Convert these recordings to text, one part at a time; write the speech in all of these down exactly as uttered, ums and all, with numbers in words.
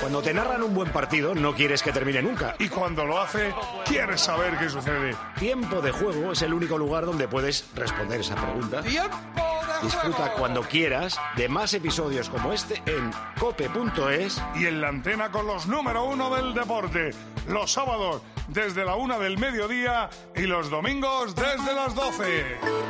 Cuando te narran un buen partido, no quieres que termine nunca. Y cuando lo hace, quieres saber qué sucede. Tiempo de Juego es el único lugar donde puedes responder esa pregunta. ¡Tiempo de Disfruta juego! cuando quieras de más episodios como este en cope punto es. Y en la antena con los número uno del deporte. Los sábados desde la una del mediodía y los domingos desde las doce.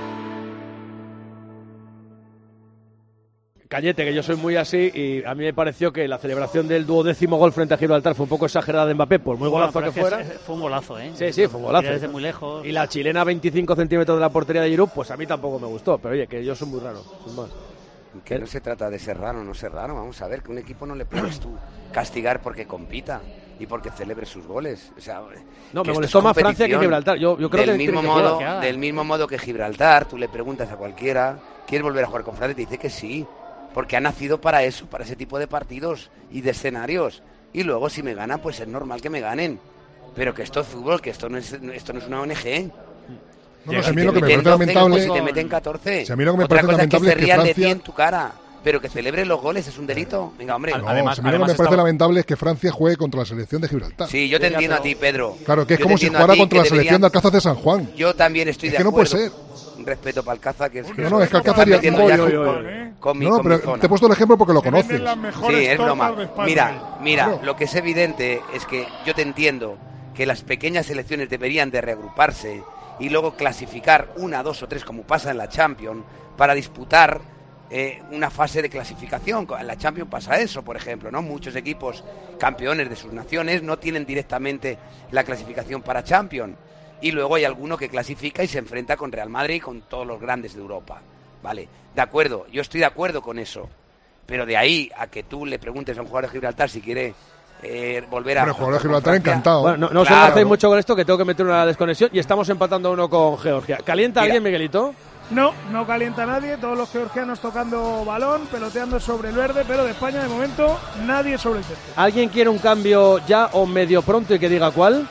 Callete, que yo soy muy así y a mí me pareció que la celebración del duodécimo gol frente a Gibraltar fue un poco exagerada de Mbappé, por muy Bueno, golazo que es fuera. es- fue un golazo, ¿eh? Sí, sí, fue un golazo. Desde muy lejos. Y la chilena a veinticinco centímetros de la portería de Giroud, pues a mí tampoco me gustó. Pero oye, que yo soy muy raro, sin más. Que no se trata de ser raro o no ser raro. Vamos a ver, que un equipo no le puedes tú castigar porque compita y porque celebre sus goles. O sea, No, que me esto molestó es más Francia que competición. Gibraltar. Yo, yo creo del que mismo tiene que modo, jugar. del mismo modo que Gibraltar, tú le preguntas a cualquiera, ¿quieres volver a jugar con Francia? Y te dice que sí, porque ha nacido para eso, para ese tipo de partidos y de escenarios. Y luego si me ganan, pues es normal que me ganen. Pero que esto es fútbol, que esto no es, esto no es una O N G. No, no, Si a mí te lo que me meten parece doce, lamentable- pues si te meten catorce. Si a mí lo que me Otra parece cosa lamentable es es que que se rían de ti Francia- en tu cara. Pero que celebre los goles es un delito. Venga, hombre. No, si a mí lo que me parece lamentable es que Francia juegue contra la selección de Gibraltar. Sí, yo te entiendo a ti, Pedro. Claro, que es Yo como te si entiendo a jugara ti, contra que la selección deberían- de Alcázar de San Juan. Yo también estoy Es de que no acuerdo. puede ser. Un respeto para Alcázar, que es que No, no, es que Alcázar ya- metiendo ya Oye, con- oye, oye. con mi- No, con mi pero zona. te he puesto el ejemplo porque lo conoces. Sí, es broma. tortas de España. Mira, mira, Claro. lo que es evidente es que yo te entiendo que las pequeñas selecciones deberían de reagruparse y luego clasificar una, dos o tres, como pasa en la Champions, para disputar eh, una fase de clasificación. En la Champions pasa eso, por ejemplo, ¿no? Muchos equipos campeones de sus naciones no tienen directamente la clasificación para Champions. Y luego hay alguno que clasifica y se enfrenta con Real Madrid y con todos los grandes de Europa. Vale, de acuerdo, yo estoy de acuerdo con eso. Pero de ahí a que tú le preguntes a un jugador de Gibraltar si quiere eh, volver a... Hombre, jugador de Gibraltar con Francia. encantado. Bueno, no, no os Claro. enlacéis mucho con esto, que tengo que meter una desconexión y estamos empatando uno con Georgia. ¿Calienta Mira. alguien, Miguelito? No, no calienta nadie, todos los georgianos tocando balón, peloteando sobre el verde, pero de España de momento nadie sobre el centro. ¿Alguien quiere un cambio ya o medio pronto y que diga cuál?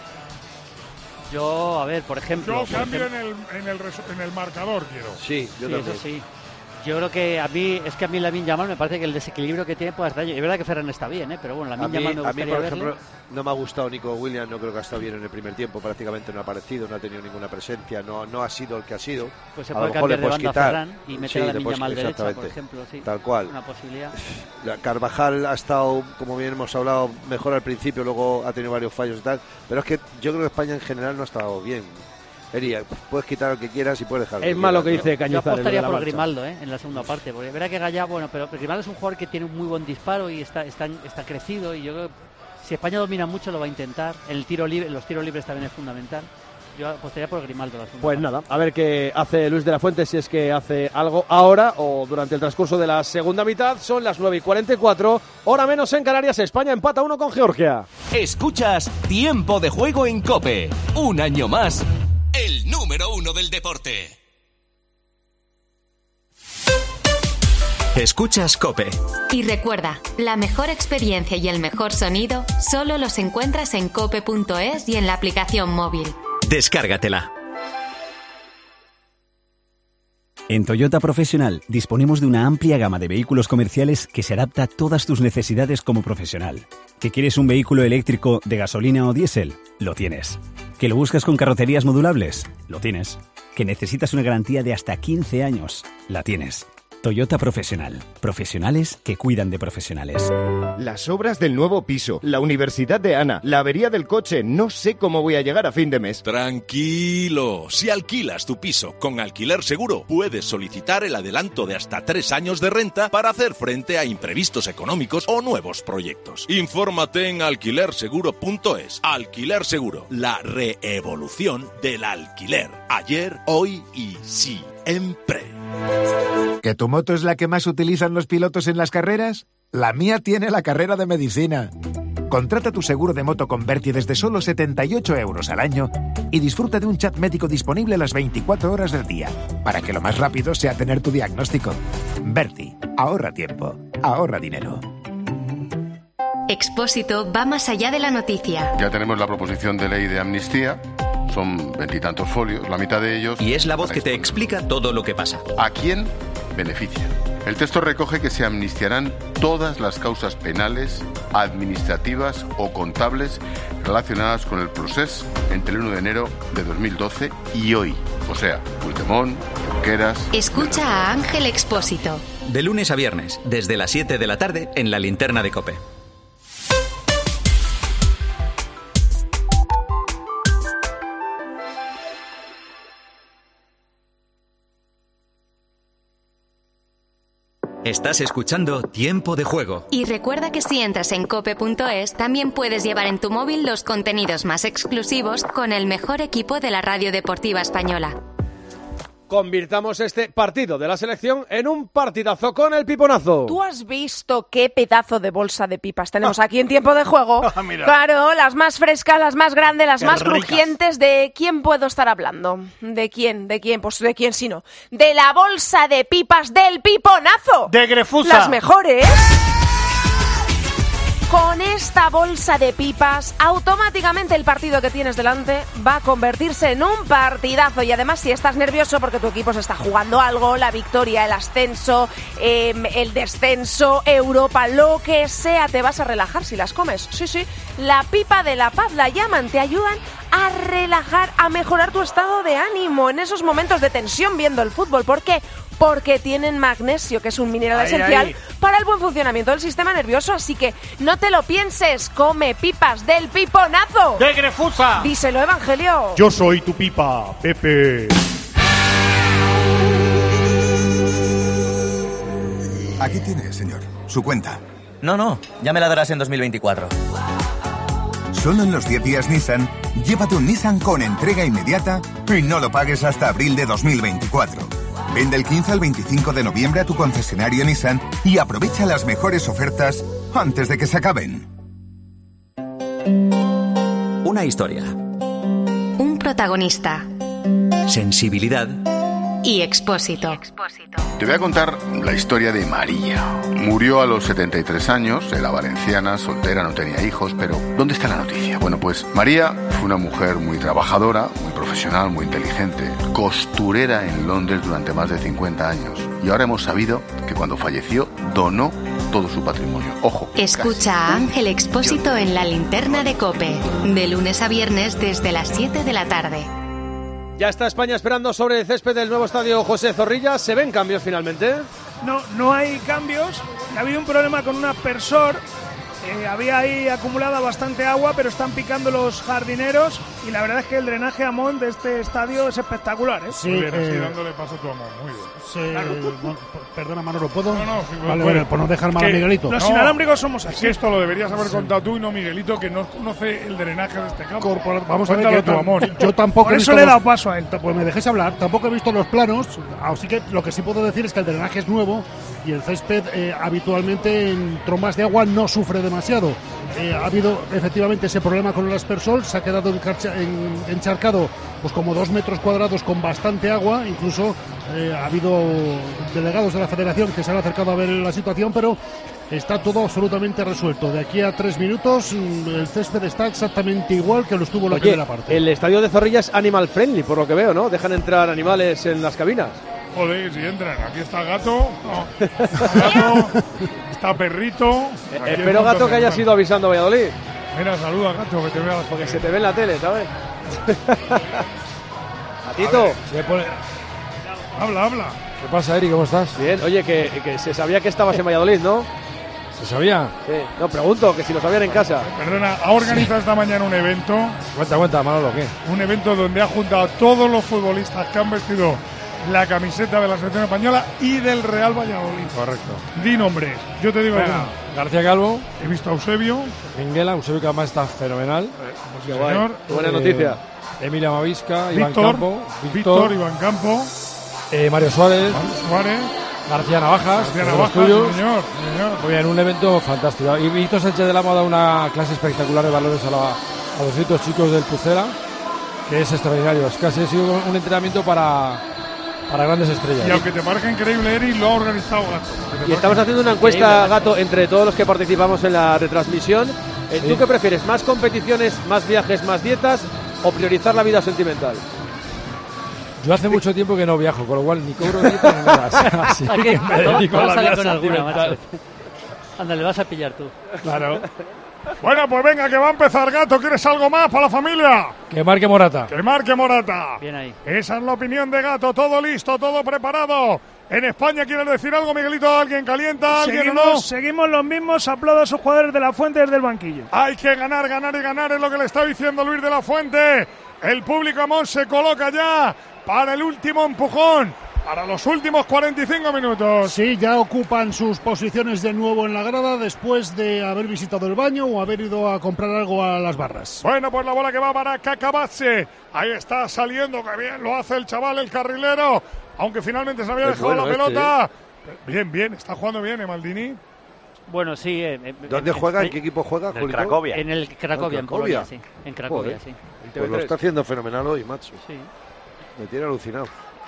Yo, a ver, por ejemplo. Yo por cambio en ejemplo- el, en, el resu- en el marcador, quiero. Sí, Sí, eso sí. Yo creo que a mí, es que a mí Lamine Yamal me parece que el desequilibrio que tiene puede hacer daño. Es verdad que Ferran está bien, ¿eh? Pero bueno, A Lamine mí, Yamal me a mí, gustaría por verle. ejemplo, no me ha gustado Nico Williams, no creo que ha estado bien en el primer tiempo, prácticamente no ha aparecido, no ha tenido ninguna presencia, no, no ha sido el que ha sido. Pues se A puede lo mejor le cambiar de puedes banda a quitar. Ferran y meter Sí, a le Lamine puedes- Yamal derecha, por exactamente. ejemplo. Sí. Tal cual. Una posibilidad. La Carvajal ha estado, como bien hemos hablado, mejor al principio, luego ha tenido varios fallos y tal, pero es que yo creo que España en general no ha estado bien. Eri, puedes quitar lo que quieras y puedes dejar lo Es que más lo quieras. que dice Yo Cañizares. lo de apostaría la por marcha. Grimaldo, ¿eh? En la segunda parte. Porque verá que Gallá, bueno, pero Grimaldo es un jugador que tiene un muy buen disparo y está, está, está crecido. Y yo creo que si España domina mucho lo va a intentar. El tiro libre, los tiros libres también es fundamental. Yo apostaría por Grimaldo. La segunda Pues parte. nada, a ver qué hace Luis de la Fuente, si es que hace algo ahora o durante el transcurso de la segunda mitad. Son las nueve y cuarenta y cuatro, hora menos en Canarias. España empata uno con Georgia. Escuchas Tiempo de Juego en COPE. Un año más, el número uno del deporte. Escuchas COPE. Y recuerda, la mejor experiencia y el mejor sonido solo los encuentras en cope punto es y en la aplicación móvil. Descárgatela. En Toyota Profesional disponemos de una amplia gama de vehículos comerciales que se adapta a todas tus necesidades como profesional. ¿Que quieres un vehículo eléctrico de gasolina o diésel? Lo tienes. ¿Que lo buscas con carrocerías modulables? Lo tienes. ¿Que necesitas una garantía de hasta quince años? La tienes. Toyota Profesional. Profesionales que cuidan de profesionales. Las obras del nuevo piso, la universidad de Ana, la avería del coche, no sé cómo voy a llegar a fin de mes. Tranquilo, si alquilas tu piso con Alquiler Seguro, puedes solicitar el adelanto de hasta tres años de renta para hacer frente a imprevistos económicos o nuevos proyectos. Infórmate en alquiler seguro punto es. Alquiler Seguro, la reevolución del alquiler. Ayer, hoy y siempre. ¿Que tu moto es la que más utilizan los pilotos en las carreras? La mía tiene la carrera de medicina. Contrata tu seguro de moto con Berti desde solo setenta y ocho euros al año y disfruta de un chat médico disponible las veinticuatro horas del día, para que lo más rápido sea tener tu diagnóstico. Berti, ahorra tiempo, ahorra dinero. Expósito va más allá de la noticia. Ya tenemos la proposición de ley de amnistía. Son veintitantos folios, la mitad de ellos... Y es la voz que te explica todo lo que pasa. ¿A quién beneficia? El texto recoge que se amnistiarán todas las causas penales, administrativas o contables relacionadas con el proceso entre el uno de enero de dos mil doce y hoy. O sea, Puigdemont, Junqueras... Escucha a Ángel Expósito. De lunes a viernes, desde las siete de la tarde, en la Linterna de COPE. Estás escuchando Tiempo de Juego. Y recuerda que si entras en cope punto es, también puedes llevar en tu móvil los contenidos más exclusivos con el mejor equipo de la radio deportiva española. Convirtamos este partido de la selección en un partidazo con el piponazo. ¿Tú has visto qué pedazo de bolsa de pipas tenemos aquí en Tiempo de Juego? Mira. Claro, las más frescas, las más grandes, las Qué más ricas. crujientes. ¿De quién puedo estar hablando? ¿De quién? ¿De quién? Pues de quién si no. De la bolsa de pipas del piponazo. De Grefusa. Las mejores. Con esta bolsa de pipas, automáticamente el partido que tienes delante va a convertirse en un partidazo. Y además, si estás nervioso porque tu equipo se está jugando algo, la victoria, el ascenso, eh, el descenso, Europa, lo que sea, te vas a relajar si las comes. Sí, sí, la pipa de la paz, la llaman, te ayudan a relajar, a mejorar tu estado de ánimo en esos momentos de tensión viendo el fútbol. ¿Por qué? Porque tienen magnesio, que es un mineral Ahí, esencial ahí. para el buen funcionamiento del sistema nervioso. Así que no te lo pienses, come pipas del piponazo. ¡De Grefusa! Díselo, Evangelio. Yo soy tu pipa, Pepe. Aquí tiene, señor, su cuenta. No, no, ya me la darás en dos mil veinticuatro. Solo en los diez días Nissan, llévate un Nissan con entrega inmediata y no lo pagues hasta abril de dos mil veinticuatro. Vende el quince al veinticinco de noviembre a tu concesionario Nissan y aprovecha las mejores ofertas antes de que se acaben. Una historia. Un protagonista. Sensibilidad. Y Expósito. Te voy a contar la historia de María. Murió a los setenta y tres años, era valenciana, soltera, no tenía hijos, pero ¿dónde está la noticia? Bueno, pues María fue una mujer muy trabajadora, muy profesional, muy inteligente, costurera en Londres durante más de cincuenta años. Y ahora hemos sabido que cuando falleció donó todo su patrimonio. Ojo. Escucha a Ángel Expósito en la Linterna de COPE, de lunes a viernes desde las siete de la tarde. Ya está España esperando sobre el césped del nuevo estadio José Zorrilla. ¿Se ven cambios finalmente? No, no hay cambios. Ha habido un problema con un aspersor. Eh, había ahí acumulada bastante agua, pero están picando los jardineros y la verdad es que el drenaje a Mont de este estadio es espectacular, ¿eh? Sí, bien, así dándole paso a tu amor, muy bien. Sí, bueno, perdona, Manolo, ¿puedo? No, no, sí, vale, puede. vale, por no dejar mal a Que Miguelito. Los No, inalámbricos somos Es así. que esto lo deberías haber contado tú y no Miguelito, que no conoce el drenaje de este campo. Corpora- Vamos a ver Cuéntalo que tu tam- amor. yo tampoco Por he eso visto le he los- dado paso a él. Pues me dejéis hablar. Tampoco he visto los planos, así que lo que sí puedo decir es que el drenaje es nuevo y el césped eh, habitualmente en trombas de agua no sufre demasiado. Eh, ha habido efectivamente ese problema con el aspersor, se ha quedado encarcha- en- encharcado pues como dos metros cuadrados con bastante agua, incluso eh, ha habido delegados de la federación que se han acercado a ver la situación, pero está todo absolutamente resuelto. De aquí a tres minutos mm, el césped está exactamente igual que lo estuvo en la Oye, primera parte. el estadio de Zorrilla es animal friendly, por lo que veo, ¿no? Dejan entrar animales en las cabinas. Joder, si entran. Aquí está gato, no. Está gato, está perrito. Aquí hay Espero, un montón Gato, de que haya animales. sido avisando a Valladolid. Mira, saluda, gato, que te vea. Porque se te ve en la tele, ¿sabes? Gatito. Habla, habla. ¿Qué pasa, Eri? ¿Cómo estás? Bien, oye, que, que se sabía que estabas en Valladolid, ¿no? ¿Se sabía? Sí. No, pregunto, que si lo sabían en casa. Perdona, ha organizado esta mañana un evento. Cuenta, cuenta, Manolo, ¿qué? Un evento donde ha juntado a todos los futbolistas que han vestido la camiseta de la selección española y del Real Valladolid. Correcto. Di nombres. Yo te digo Venga, alguno. García Calvo. He visto a Eusebio. Minguela, Eusebio que además está fenomenal. Sí, señor. Qué buena noticia. Emilia Mavisca, Iván Víctor, Campo. Víctor, Iván Campo. eh, Mario Suárez. Suárez. García Navajas. García de los Navajas, tuyos. señor, señor. Muy bien, un evento fantástico. Y Víctor Sánchez de la Moda, una clase espectacular de valores a, la, a los cientos chicos del Pucera, que es extraordinario. Es casi ha sido un entrenamiento para, para grandes estrellas. Y aunque te parezca increíble, Eri, lo ha organizado Gato. Y estamos haciendo una encuesta, Gato, entre todos los que participamos en la retransmisión. Eh, ¿Tú Sí. qué prefieres? ¿Más competiciones, más viajes, más dietas o priorizar la vida sentimental? Yo hace mucho tiempo que no viajo, con lo cual ni cobro dieta ni nada. Así ¿A que qué? me dedico a la Sale vida con alguna, sentimental. macho. Anda, le vas a pillar tú. Claro. Bueno, pues venga, que va a empezar, Gato. ¿Quieres algo más para la familia? Que marque Morata. Que marque Morata. Bien ahí. Esa es la opinión de Gato. Todo listo, todo preparado. En España, ¿quieres decir algo, Miguelito? ¿Alguien calienta? ¿Alguien Seguimos, no? seguimos los mismos. Aplaudo a sus jugadores de la Fuente desde el banquillo. Hay que ganar, ganar y ganar, es lo que le está diciendo Luis de la Fuente. El público Amón se coloca ya para el último empujón, para los últimos cuarenta y cinco minutos. Sí, ya ocupan sus posiciones de nuevo en la grada después de haber visitado el baño o haber ido a comprar algo a las barras. Bueno, pues la bola que va para Cacabatse. Ahí está saliendo, que bien lo hace el chaval, el carrilero. Aunque finalmente se había Es dejado bueno la este, pelota. ¿eh? Bien, bien, está jugando bien, ¿eh, Maldini? Bueno, sí. Eh, eh, ¿Dónde eh, juega? eh, ¿En qué equipo juega? En el Julito? Cracovia. En el Cracovia, en Cracovia. Polonia, sí. En Cracovia, Joder. sí. Pues lo está haciendo fenomenal hoy, macho. Sí. Me tiene alucinado.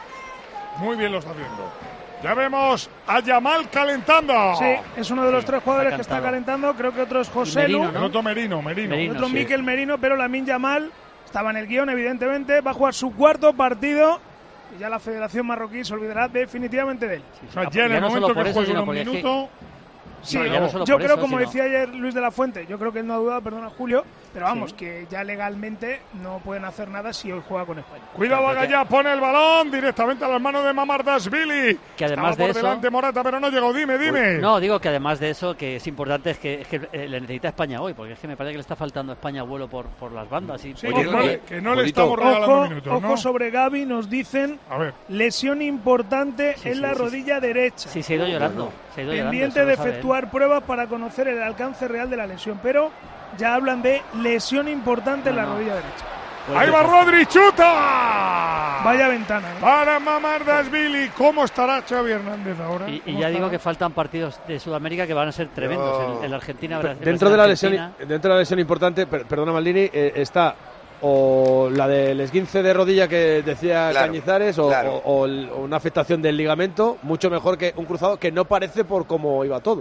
Muy bien lo está haciendo. Ya vemos a Yamal calentando. Sí, es uno de los tres jugadores ha que está cantado. calentando. Creo que otro es José Merino, Lu. ¿no? El otro Merino, Merino. El otro sí. Mikel Merino, pero Lamine Yamal estaba en el guión, evidentemente. Va a jugar su cuarto partido. Y ya la Federación Marroquí se olvidará definitivamente de él. O sea, ya en el momento que juegue unos minutos. Sí, No, ya no solo yo por creo, eso, como sino- decía ayer Luis de la Fuente, yo creo que él no ha dudado, perdona Julio, pero vamos, que ya legalmente no pueden hacer nada si hoy juega con España. Cuidado, Agallá, pone el balón directamente a las manos de Mamardashvili. Que además Estaba de por eso- delante Morata, pero no llegó. Dime, dime. No, digo que además de eso, que es importante, es que, es que eh, le necesita España hoy, porque es que me parece que le está faltando a España vuelo por, por las bandas. Y Sí, Oye, que, no, oye, le- que no le estamos regalando Ojo, minutos, ojo ¿no? sobre Gaby, nos dicen A ver. lesión importante Sí, en sí, la sí, sí. rodilla derecha. Sí, se ha ido llorando. Se ha ido llorando, Pendiente eso lo de sabe él. efectuar pruebas para conocer el alcance real de la lesión, pero ya hablan de lesión importante en la rodilla derecha. Ahí va Rodri, chuta. Vaya ventana. ¿eh? Para Mamardashvili. ¿Cómo estará Xavi Hernández ahora? Y, y ¿Cómo ya digo estará? que faltan partidos de Sudamérica que van a ser tremendos. El, el Argentina, Brasil, Dentro de la lesión, Argentina. dentro de la lesión importante, per- perdona Maldini, eh, está o la del esguince de rodilla que decía Claro, Cañizares o, claro. o- o el- o una afectación del ligamento, mucho mejor que un cruzado que no parece por cómo iba todo.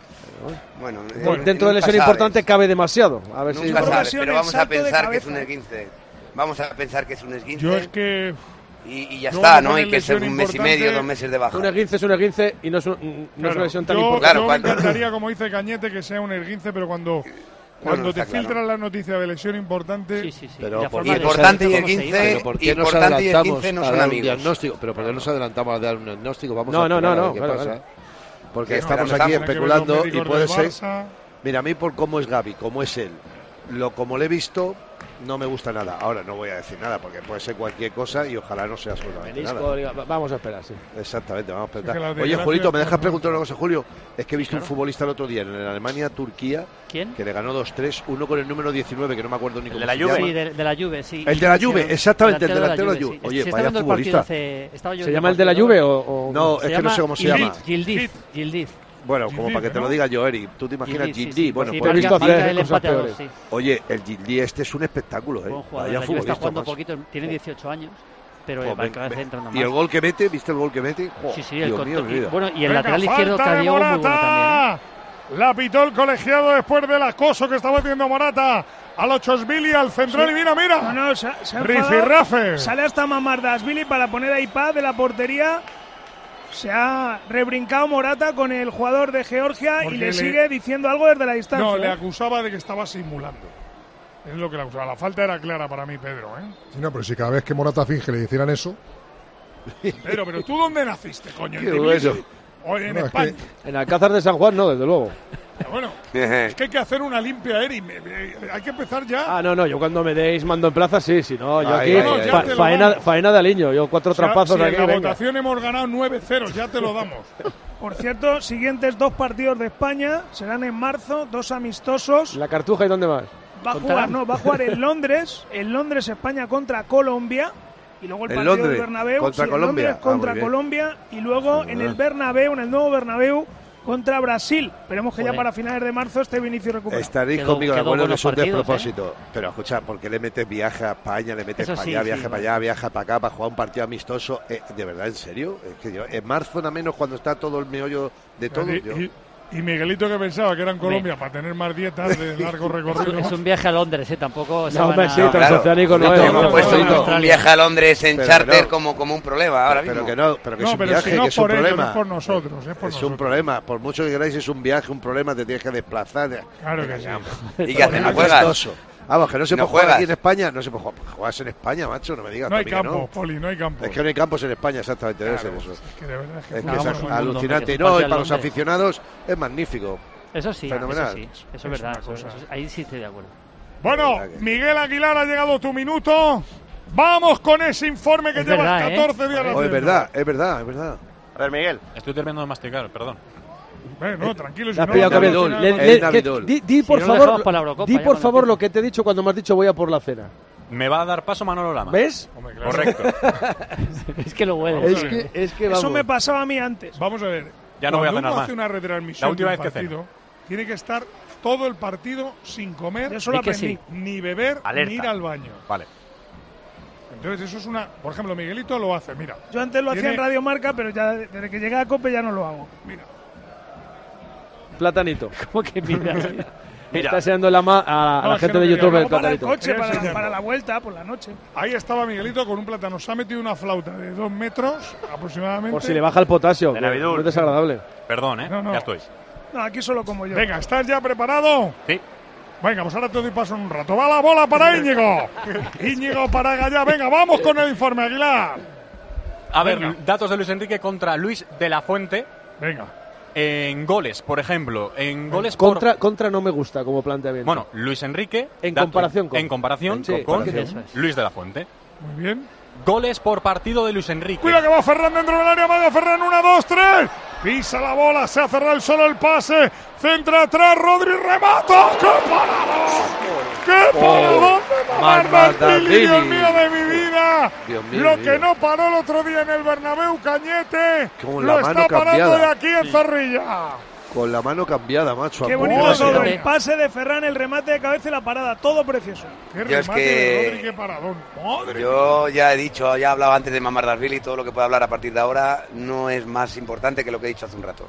Bueno, Bueno, eh, dentro de nunca lesión sabes. importante cabe demasiado. A ver si Nunca sabes, lesión pero en vamos a salto de pensar que es cabeza, un ¿eh? esguince. Vamos a pensar que es un esguince. Yo es que. Y, y ya yo está, cuando ¿no? ponen Y que es un lesión mes y medio, importante- dos meses de baja. un esguince es un esguince y no es, un- no es Claro, una lesión tan yo, importante. yo cuando- me encantaría, como dice Cañete, que sea un esguince, pero cuando, cuando no, te está claro. filtran la noticia de lesión importante. Sí, sí, sí. Pero Y la por- forma de- Importante y cómo se esguince, iba. Pero ¿por qué nos importante y adelantamos esguince no a son dar un amigos? diagnóstico? Pero ¿por qué nos adelantamos a dar un diagnóstico? Vamos No, a no, esperar no, a ver no, qué claro, pasa. claro. Porque No, estamos claro, aquí tiene que ver los especulando y médicos puede del ser... Barça. Mira, a mí por cómo es Gaby, cómo es él, lo como le he visto, no me gusta nada. Ahora no voy a decir nada porque puede ser cualquier cosa y ojalá no sea absolutamente Menisco, nada. diga- vamos a esperar, sí. Exactamente, vamos a Es que las preguntar. Oye, desgracias Julito, ¿me dejas pasan. preguntar una cosa, Julio? Es que he visto un futbolista el otro día en Alemania-Turquía ¿Quién? que le ganó dos tres, uno con el número diecinueve, que no me acuerdo ni cómo de la se Juve. llama. Sí, de, de la Juve, sí. El de la Juve, Sí, exactamente, el delantero delantero de la Juve. sí. Oye, Sí, vaya estaba viendo el partido futbolista. hace- estaba yo ¿Se viendo llama el el de la partido. Juve o...? o- No, Se es que no sé cómo se llama. Gildiz, Gildiz. Bueno, como Gildí, para que te ¿no? lo diga yo, Eric. ¿Tú te imaginas Gildiz, sí, Gildí? sí. Bueno, Sí, pues he visto marca- hacer marca el cosas empate a dos, peores. sí. oye, el Gildí este es un espectáculo, ¿eh? Buen jugador. Vaya La Juve está futbolista, jugando macho. poquito, tiene dieciocho años, pero Jo, el ven- cada vez ven- entrando Y más. el gol que mete, ¿viste el gol que mete? Jo, Sí, sí, el Dios conto- mío, mi y, vida. bueno, y el Venga, lateral izquierdo falta de Cadiego muy bueno también. ¿eh? Morata. La pitó el colegiado después del acoso que estaba haciendo Morata al Ochosvili, al central. Sí. Y mira, mira. No, no, se, ha- se ha Rifirrafe. enfadado. Sale hasta Mamardashvili para poner a Ipad de la portería. Se ha rebrincado Morata con el jugador de Georgia Porque y le, le- sigue diciendo algo desde la distancia. No, le ¿eh? acusaba de que estaba simulando. Es lo que le acusaba. La falta era clara para mí, Pedro. ¿eh? Sí, no, pero si cada vez que Morata finge le hicieran eso, Pedro, pero ¿tú dónde naciste, coño? ¿En Qué Tbilisi? bueno. ¿O en No, es España? En Alcázar de San Juan, no, desde luego. Bueno, es que hay que hacer una limpia, Eri. Me- me- Hay que empezar ya. Ah, no, no, yo cuando me deis mando en plaza, sí, si no, yo Ay, aquí ay, ay, fa- ay. Ya te lo faena, damos. faena de aliño, yo cuatro O sea, traspazos si aquí, en la venga. votación hemos ganado nueve cero, ya te lo damos. Por cierto, siguientes dos partidos de España serán en marzo, dos amistosos. ¿La Cartuja y dónde más? Va a Contra- jugar, no, va a jugar en Londres, en Londres España contra Colombia y luego el ¿En partido Londres? del Bernabéu ¿Contra sí, en Colombia? Londres Ah, contra muy bien. Colombia y luego en el Bernabéu, en el nuevo Bernabéu contra Brasil. Esperemos que ya Joder. para finales de marzo esté Vinicius recuperado. Estaréis Quedó- conmigo de quedó acuerdo que buenos es un partidos, despropósito. Pero escucha, ¿por qué le metes viaje a España, le metes Eso para sí, allá, sí, viaje para bueno. allá, viaje para acá, para jugar un partido amistoso? Eh, ¿De verdad, en serio? Es que yo, en marzo, nada menos, cuando está todo el meollo de todo. Y, yo- y- Y Miguelito, que pensaba que era en Colombia para tener más dietas de largo recorrido. Es un viaje a Londres, ¿eh? Tampoco se No, van a... sí, transoceánico no es. Hemos puesto un, un viaje a Londres en Pero charter no. como, como un problema ahora Pero mismo. que no, pero que No, es un pero viaje, si no que es un por ellos, problema. no es por nosotros, es por Es nosotros. un problema. Por mucho que queráis, es un viaje, un problema, te tienes que desplazar. Claro que sí. ¿Y qué haces? ¿No juegas? Vamos, que no se ¿No puede jugar juegas? aquí en España. No se puede jugar. Juegas en España, macho, no me digas. No hay también, campo, ¿no? Poli, no hay campo. Es que no hay campos en España, exactamente, debe Claro, ser eso. es que de verdad es que Es que jugamos es un mundo, alucinante. que No, se y para los parte al aficionados es magnífico. Eso sí, Fenomenal. eso sí, eso es, Es verdad, una eso- cosa. eso- ahí sí estoy de acuerdo. Bueno, Miguel Aguilar, ha llegado tu minuto. Vamos con ese informe que Es llevas verdad, ¿eh? catorce días Oh, haciendo. es verdad, es verdad, es verdad. A ver, Miguel. Estoy terminando de masticar, perdón. Eh, no, tranquilo. Si Le has no, pillado no, que no, bien. no, Le- no, le- El que- Navidul. Di, di Si por no lo dejamos favor, para la Eurocopa, di ya por cuando favor empiece. lo que te he dicho cuando me has dicho voy a por la cena. Me va a dar paso Manolo Lama. ¿Ves? Hombre, claro. Correcto. Es que lo huele. Es que, es que vamos. Eso me pasaba a mí antes. Vamos a ver. Ya no voy a Cuando cenar uno más. hace una retransmisión La última de un vez que partido, tiene que estar todo el partido sin comer, Eso lo Di que aprendí. sí. ni beber, Alerta. ni ir al baño. Vale. Entonces eso es una... Por ejemplo, Miguelito lo hace, mira. Yo antes lo hacía Tiene- en Radio Marca, pero ya desde que llegué a COPE ya no lo hago. Mira. Platanito. ¿Cómo que mira? Me está enseñando la ma- a, a No, la es que gente no de quería- YouTube el Luego para el platanito. coche, Quería para, enseñarlo. para la vuelta, por la noche. Ahí estaba Miguelito con un plátano. Se ha metido una flauta de dos metros aproximadamente. Por si le baja el potasio. De que Navidul. muy desagradable. Perdón, ¿eh? No, no. Ya estoy. No, aquí solo como yo. Venga, ¿estás ya preparado? Sí. Venga, pues ahora te doy paso en un rato. Va la bola para Íñigo. Íñigo para Gallá. Venga, vamos con el informe, Aguilar. A ver, Venga. datos de Luis Enrique contra Luis de la Fuente. Venga. En goles, por ejemplo. En goles por... Contra, contra no me gusta como planteamiento. Bueno, Luis Enrique. En dato- comparación con. En comparación Sí, con comparación. Eso es. Luis de la Fuente. Muy bien. Goles por partido de Luis Enrique. Cuida que va Ferran dentro del área. Vaya Ferran. Una, dos, tres. Pisa la bola. Se ha cerrado el solo el pase. Centra atrás. Rodri remata. ¡Qué paradón! ¡Qué paradón de Mamardashvili! Dios mío de mi vida. Dios mío, Lo mío. que no paró el otro día en el Bernabéu, Cañete, Con lo la está mano parando cambiada. de aquí en Zorrilla. Con la mano cambiada, macho. Qué a bonito punto. todo. fíjate. El pase de Ferran, el remate de cabeza y la parada. Todo precioso. Qué Yo es remate que- de Rodri, qué paradón. Madre Yo ya he dicho, ya he hablado antes de Mamardashvili y todo lo que puedo hablar a partir de ahora no es más importante que lo que he dicho hace un rato.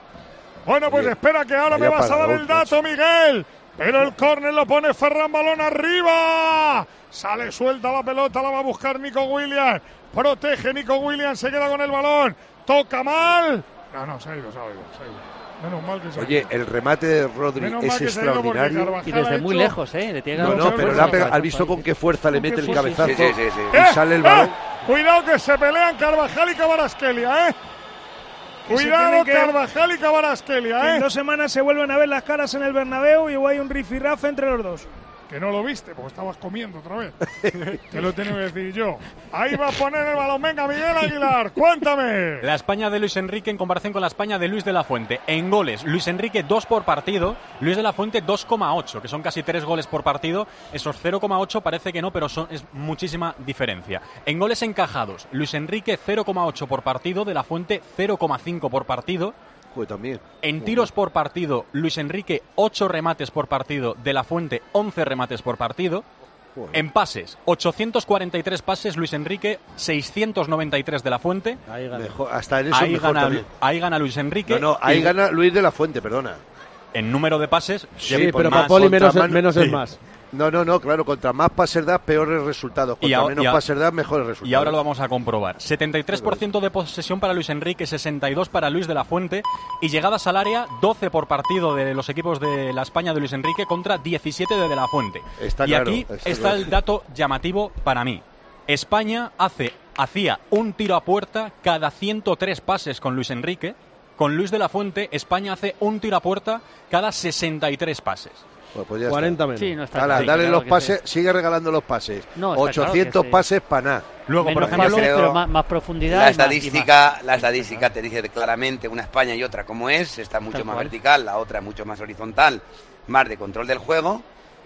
Bueno, pues Oye, espera que ahora me vaya vas a dar paradón, el dato, Miguel. Pero el córner lo pone Ferran, balón arriba. Sale suelta la pelota, la va a buscar Nico Williams. Protege Nico Williams, se queda con el balón. Toca mal. No, no, se ha ido, se ha ido. Se ha ido. Menos mal que se ha Oye, ido. el remate de Rodri Menos es mal que se ha ido porque extraordinario. Carvajal Y desde ha muy hecho- lejos, ¿eh? Le tiene que No, dar no, mucho pero le esfuerzo ha pegado- al ¿has visto con qué fuerza le ¿Con mete qué el fuerza? cabezazo? Sí, sí, sí, sí. ¡Eh! Y sale el ¡Eh! balón. Cuidado que se pelean Carvajal y Cabarasquelia, ¿eh? Que se Cuidado tienen que- Carvajal y Que Cabarasquelia, en ¿eh? dos semanas se vuelven a ver las caras en el Bernabéu y igual hay un rifirrafe entre los dos. Que no lo viste, porque estabas comiendo otra vez. Te lo he tenido que decir yo. Ahí va a poner el balón. Venga, Miguel Aguilar, cuéntame. La España de Luis Enrique en comparación con la España de Luis de la Fuente. En goles, Luis Enrique dos por partido, Luis de la Fuente dos coma ocho, que son casi tres goles por partido. Esos cero coma ocho parece que no, pero son, es muchísima diferencia. En goles encajados, Luis Enrique cero coma ocho por partido, de la Fuente cero coma cinco por partido. Pues también. En tiros por partido, Luis Enrique ocho remates por partido, de la Fuente once remates por partido. Joder. En pases, ochocientos cuarenta y tres pases, Luis Enrique, seiscientos noventa y tres de la Fuente. Ahí gana. Mejor, hasta en eso Ahí mejor gana, también. ahí gana Luis Enrique. No, no, ahí Y gana Luis de la Fuente, perdona. en número de pases. Sí, lleva por pero más. para Poli contra menos, es- mano- menos es sí. más. No, no, no, claro, contra más pases das, peores resultados. Contra Y ahora- menos y a- pases das, mejores resultados. Y ahora lo vamos a comprobar. setenta y tres por ciento de posesión para Luis Enrique, sesenta y dos para Luis de la Fuente. Y llegadas al área, doce por partido de los equipos de la España de Luis Enrique contra diecisiete de De la Fuente. Está y claro, aquí está está claro. el dato llamativo para mí. España hace, hacía un tiro a puerta cada ciento tres pases con Luis Enrique. Con Luis de la Fuente, España hace un tiro a puerta cada sesenta y tres pases. Pues, pues ya cuarenta está. menos. Sí, no está Ala, sí, dale claro los que pases, sí. sigue regalando los pases. No, está claro ochocientos que sí. pases para nada. Luego, por Menos ejemplo, pases, creo- pero más, más profundidad. La y más- y más. estadística, la estadística te dice claramente una España y otra como es, está mucho Tal más cual. vertical, la otra mucho más horizontal, más de control del juego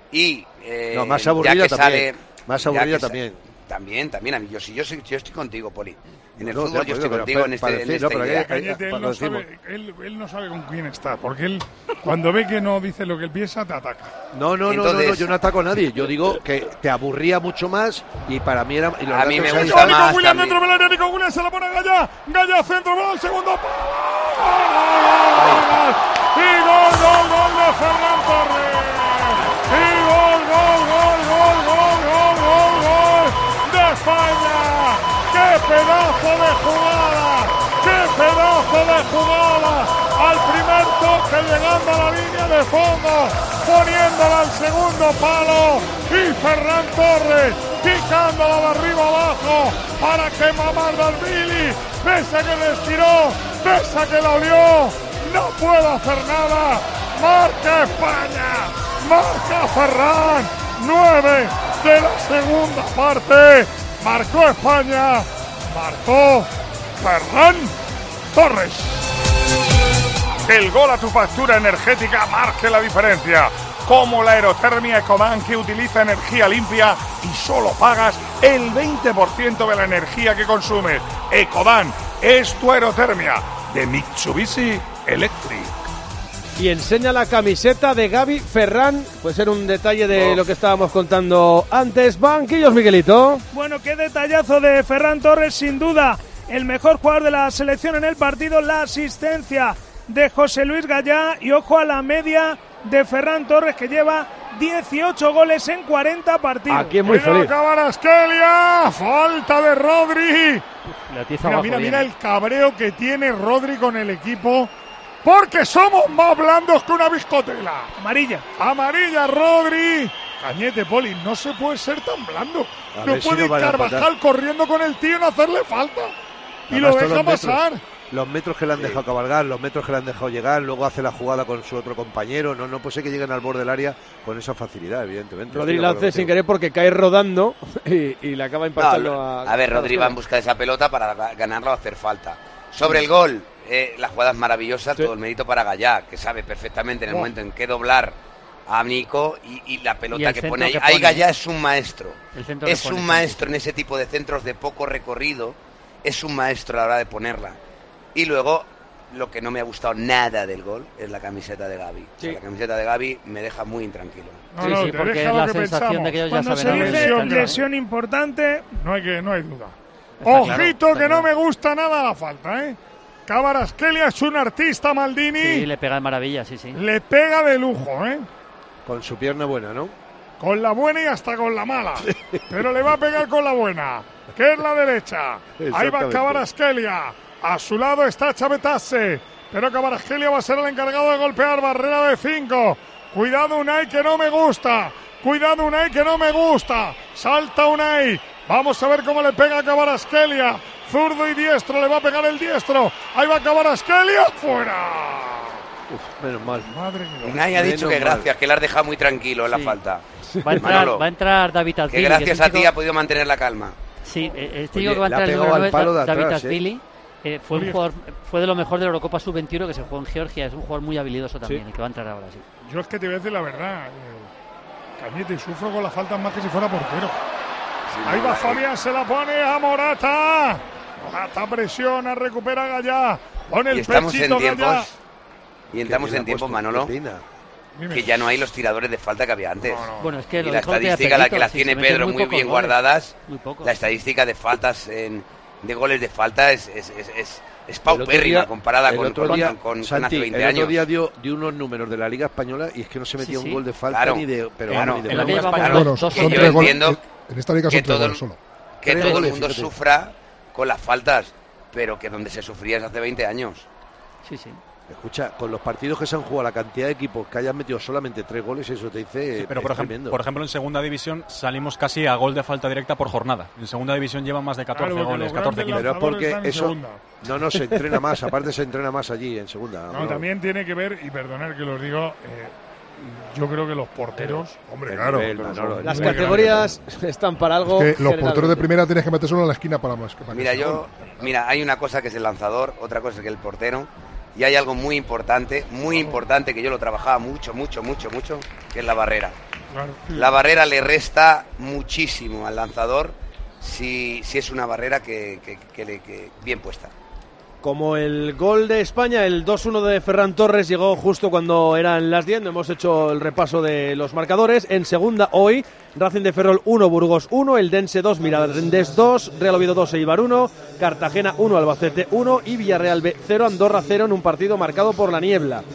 y eh, No, más ya aburrida que también. sale- Más ya aburrida que sa- también. También, también, a mí, yo sí, yo, soy- yo estoy contigo, Poli. En el No, fútbol ya, yo pues, estoy pero contigo pa- en, este, para en decir, esta no, pero idea. que- Cañete, él, cuando no decimos- sabe, él, él no sabe con quién está, porque él, cuando ve que no dice lo que él piensa, te ataca. No, no, no, Entonces- no, no, yo no ataco a nadie. Yo digo que te aburría mucho más y para mí era. Y los A mí datos me ahí gusta están. Nico más Williams también. dentro del área, Nico Williams se la pone a Gallá, Gallá centro, balón, segundo palo. ¡Gol! Ferran Torres. Y gol, gol, gol, gol, gol, gol, gol, gol de España. ¡Qué pedazo de jugada! ¡Qué pedazo de jugada! Al primer toque llegando a la línea de fondo, poniéndola al segundo palo. Y Ferran Torres picándola de arriba abajo para que Mamardashvili, pese a que le estiró, pese a que la olió, no puede hacer nada. Marca España, marca Ferran. Nueve de la segunda parte. Marcó España, marcó Ferran Torres. El gol a tu factura energética marque la diferencia. Como la aerotermia Ecodan, que utiliza energía limpia y solo pagas el veinte por ciento de la energía que consumes. Ecodan es tu aerotermia de Mitsubishi Electric. Y enseña la camiseta de Gaby Ferran. Puede ser un detalle de oh. lo que estábamos contando antes. Banquillos, Miguelito. Bueno, qué detallazo de Ferran Torres, sin duda. El mejor jugador de la selección en el partido. La asistencia de José Luis Gallá. Y ojo a la media de Ferran Torres, que lleva dieciocho goles en cuarenta partidos. Aquí es muy feliz. Kvaratskhelia, falta de Rodri. Mira, mira, mira el cabreo que tiene Rodri con el equipo. Porque somos más blandos que una biscotela. Amarilla. Amarilla, Rodri. Cañete, Poli, no se puede ser tan blando. A no puede si no Carvajal corriendo con el tío y no hacerle falta. Y además lo deja pasar. Metros, los metros que le han sí. dejado cabalgar, los metros que le han dejado llegar, luego hace la jugada con su otro compañero. No, no puede ser que lleguen al borde del área con esa facilidad, evidentemente. Rodri la hace sin querer porque cae rodando y, y le acaba impactando no, a... A ver, Rodri va en busca de esa pelota para ganarla o hacer falta. Sobre el gol, eh, la jugada es maravillosa, sí. todo el mérito para Gallá, que sabe perfectamente en el oh. momento en que doblar a Nico y, y la pelota y que pone ahí. Que pone, ahí Gallá es un maestro. Es un maestro en ese tipo de centros de poco recorrido. Es un maestro a la hora de ponerla. Y luego, lo que no me ha gustado nada del gol es la camiseta de Gaby. Sí. O sea, la camiseta de Gaby me deja muy intranquilo. No, no, sí, sí, porque es la sensación pensamos. de que ellos Cuando ya saben. Cuando se dice lesión importante, no hay, que, no hay duda. Está Ojito claro, que claro. no me gusta nada la falta, ¿eh? Kvaratskhelia es un artista, Maldini. Sí, le pega de maravilla, sí, sí. Le pega de lujo, ¿eh? Con su pierna buena, ¿no? Con la buena y hasta con la mala. Pero le va a pegar con la buena, que es la derecha. Ahí va Kvaratskhelia. A su lado está Chavetasse. Pero Kvaratskhelia va a ser el encargado de golpear. Barrera de cinco. Cuidado, Unai, que no me gusta. Cuidado, Unai, que no me gusta. Salta Unai. Vamos a ver cómo le pega a Kvaratskhelia. Zurdo y diestro, le va a pegar el diestro. Ahí va Kvaratskhelia, fuera. Uf, menos mal. Madre mía. Unai ha dicho que gracias, que la has dejado muy tranquilo en sí. la falta. Va a entrar, va a entrar David Asvili. Que gracias que a ti chico... ha podido mantener la calma. Sí, este digo que va a entrar el número nueve, David Asvili. Eh, fue un jugador, fue de lo mejor de la Eurocopa sub veintiuno que se jugó en Georgia. Es un jugador muy habilidoso también sí. y que va a entrar ahora, sí. Yo es que te voy a decir la verdad, eh, Cañete, sufro con las faltas más que si fuera portero. Sí, ahí va Fabián, se la pone a Morata. Morata presiona, recupera a Gallá. Pone el pechito Gallá. Y entramos en tiempos, Manolo, que ya no hay los tiradores de falta que había antes. No, no. Bueno, es que y la estadística, la que las tiene Pedro muy, muy bien goles. guardadas, muy la estadística de faltas en... de goles de falta es, es, es, es, es paupérrima comparada con, con, día, con, con Santi, hace veinte el otro años. día dio, dio unos números de la Liga Española y es que no se metía sí, sí. un gol de falta claro. ni de... Pero claro, ni de en la Liga Española, bueno, son que tres yo entiendo goles, en esta liga son que tres todo, goles solo. que tres todo goles, el mundo fíjate. sufra con las faltas, pero que donde se sufría es hace veinte años. Sí, sí. Escucha, con los partidos que se han jugado, la cantidad de equipos que hayan metido solamente tres goles, eso te dice. Sí, pero por ejemplo, por ejemplo, en segunda división salimos casi a gol de falta directa por jornada. En segunda división llevan más de catorce claro, goles, catorce quince. Pero es porque eso. No, no, se entrena más, aparte se entrena más allí en segunda. No, no. También tiene que ver, y perdonad que los digo, eh, yo creo que los porteros, hombre, claro. Nivel, Manolo, las categorías están para algo. Es que los porteros de primera tienes que meter solo en la esquina para más. Para mira, yo, mira, hay una cosa que es el lanzador, otra cosa es que el portero. Y hay algo muy importante, muy importante, que yo lo trabajaba mucho, mucho, mucho, mucho, que es la barrera. Claro. La barrera le resta muchísimo al lanzador si, si es una barrera que, que, que, le, que bien puesta. Como el gol de España, el dos uno de Ferran Torres llegó justo cuando eran las diez. Hemos hecho el repaso de los marcadores. En segunda hoy, Racing de Ferrol uno, Burgos uno, Eldense dos, Mirandés dos, Real Oviedo dos, Eibar uno, Cartagena uno, Albacete uno y Villarreal B cero, Andorra cero en un partido marcado por la niebla.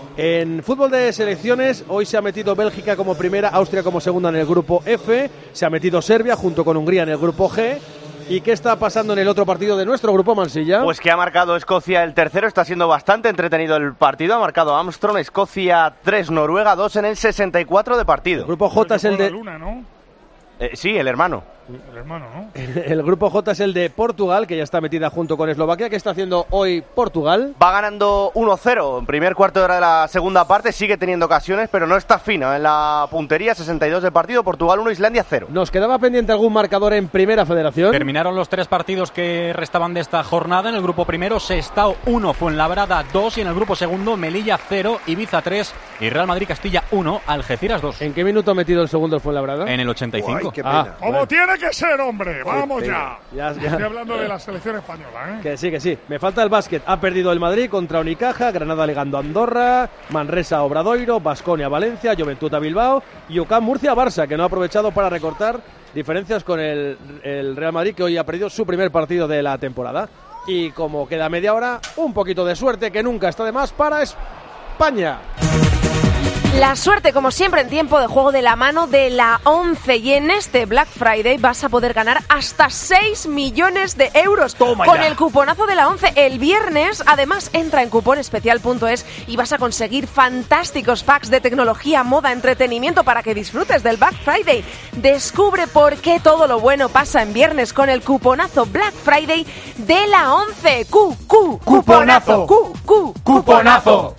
En fútbol de selecciones, hoy se ha metido Bélgica como primera, Austria como segunda en el grupo F, se ha metido Serbia junto con Hungría en el grupo G. ¿Y qué está pasando en el otro partido de nuestro grupo, Mansilla? Pues que ha marcado Escocia el tercero, está siendo bastante entretenido el partido. Ha marcado Armstrong, Escocia tres, Noruega dos en el sesenta y cuatro de partido. El grupo J es el de... Luna, ¿no? Eh, sí, el hermano. El hermano, ¿no? El grupo J es el de Portugal, que ya está metida junto con Eslovaquia. ¿Qué está haciendo hoy Portugal? Va ganando uno cero en primer cuarto de hora de la segunda parte. Sigue teniendo ocasiones, pero no está fino en la puntería. sesenta y dos de partido, Portugal uno, Islandia cero. ¿Nos quedaba pendiente algún marcador en Primera Federación? Terminaron los tres partidos que restaban de esta jornada. En el grupo primero, Sestao uno, Fuenlabrada dos. Y en el grupo segundo, Melilla cero, Ibiza tres. Y Real Madrid Castilla uno, Algeciras dos. ¿En qué minuto ha metido el segundo el Fuenlabrada? En el ochenta y cinco. Uy, qué pena. Ah, Como bueno. tiene que ser, hombre. Vamos ya. Ya, ya. Estoy hablando de la selección española, ¿eh? Que sí, que sí. Me falta el básquet. Ha perdido el Madrid contra Unicaja, Granada legando a Andorra, Manresa Obradoiro, Baskonia Valencia, Juventud a Bilbao y U C A M Murcia Barça, que no ha aprovechado para recortar diferencias con el, el Real Madrid, que hoy ha perdido su primer partido de la temporada. Y como queda media hora, un poquito de suerte, que nunca está de más para España. La suerte, como siempre, en tiempo de juego de la mano de la ONCE. Y en este Black Friday vas a poder ganar hasta seis millones de euros. Toma con ya. el cuponazo de la ONCE el viernes. Además, entra en cuponespecial punto es y vas a conseguir fantásticos packs de tecnología, moda, entretenimiento para que disfrutes del Black Friday. Descubre por qué todo lo bueno pasa en viernes con el cuponazo Black Friday de la ONCE. Q, Q, cuponazo. Q, Q, cuponazo.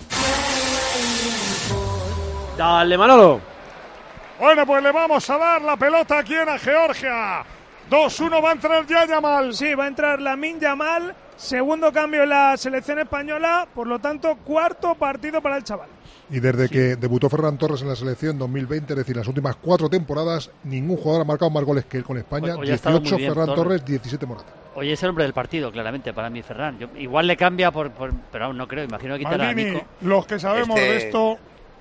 Dale, Manolo. Bueno, pues le vamos a dar la pelota aquí en a Georgia. dos uno va a entrar ya Yamal. Sí, va a entrar Lamine Yamal. Segundo cambio en la selección española. Por lo tanto, cuarto partido para el chaval. Y desde sí. que debutó Ferran Torres en la selección dos mil veinte, es decir, las últimas cuatro temporadas, ningún jugador ha marcado más goles que él con España. Hoy, hoy dieciocho bien, Ferran Torres. Torres, diecisiete Morata. Hoy es el hombre del partido, claramente, para mí, Ferran. Yo, igual le cambia, por, por pero aún no creo. Imagino que quitará a Nico. Los que sabemos Este... de esto...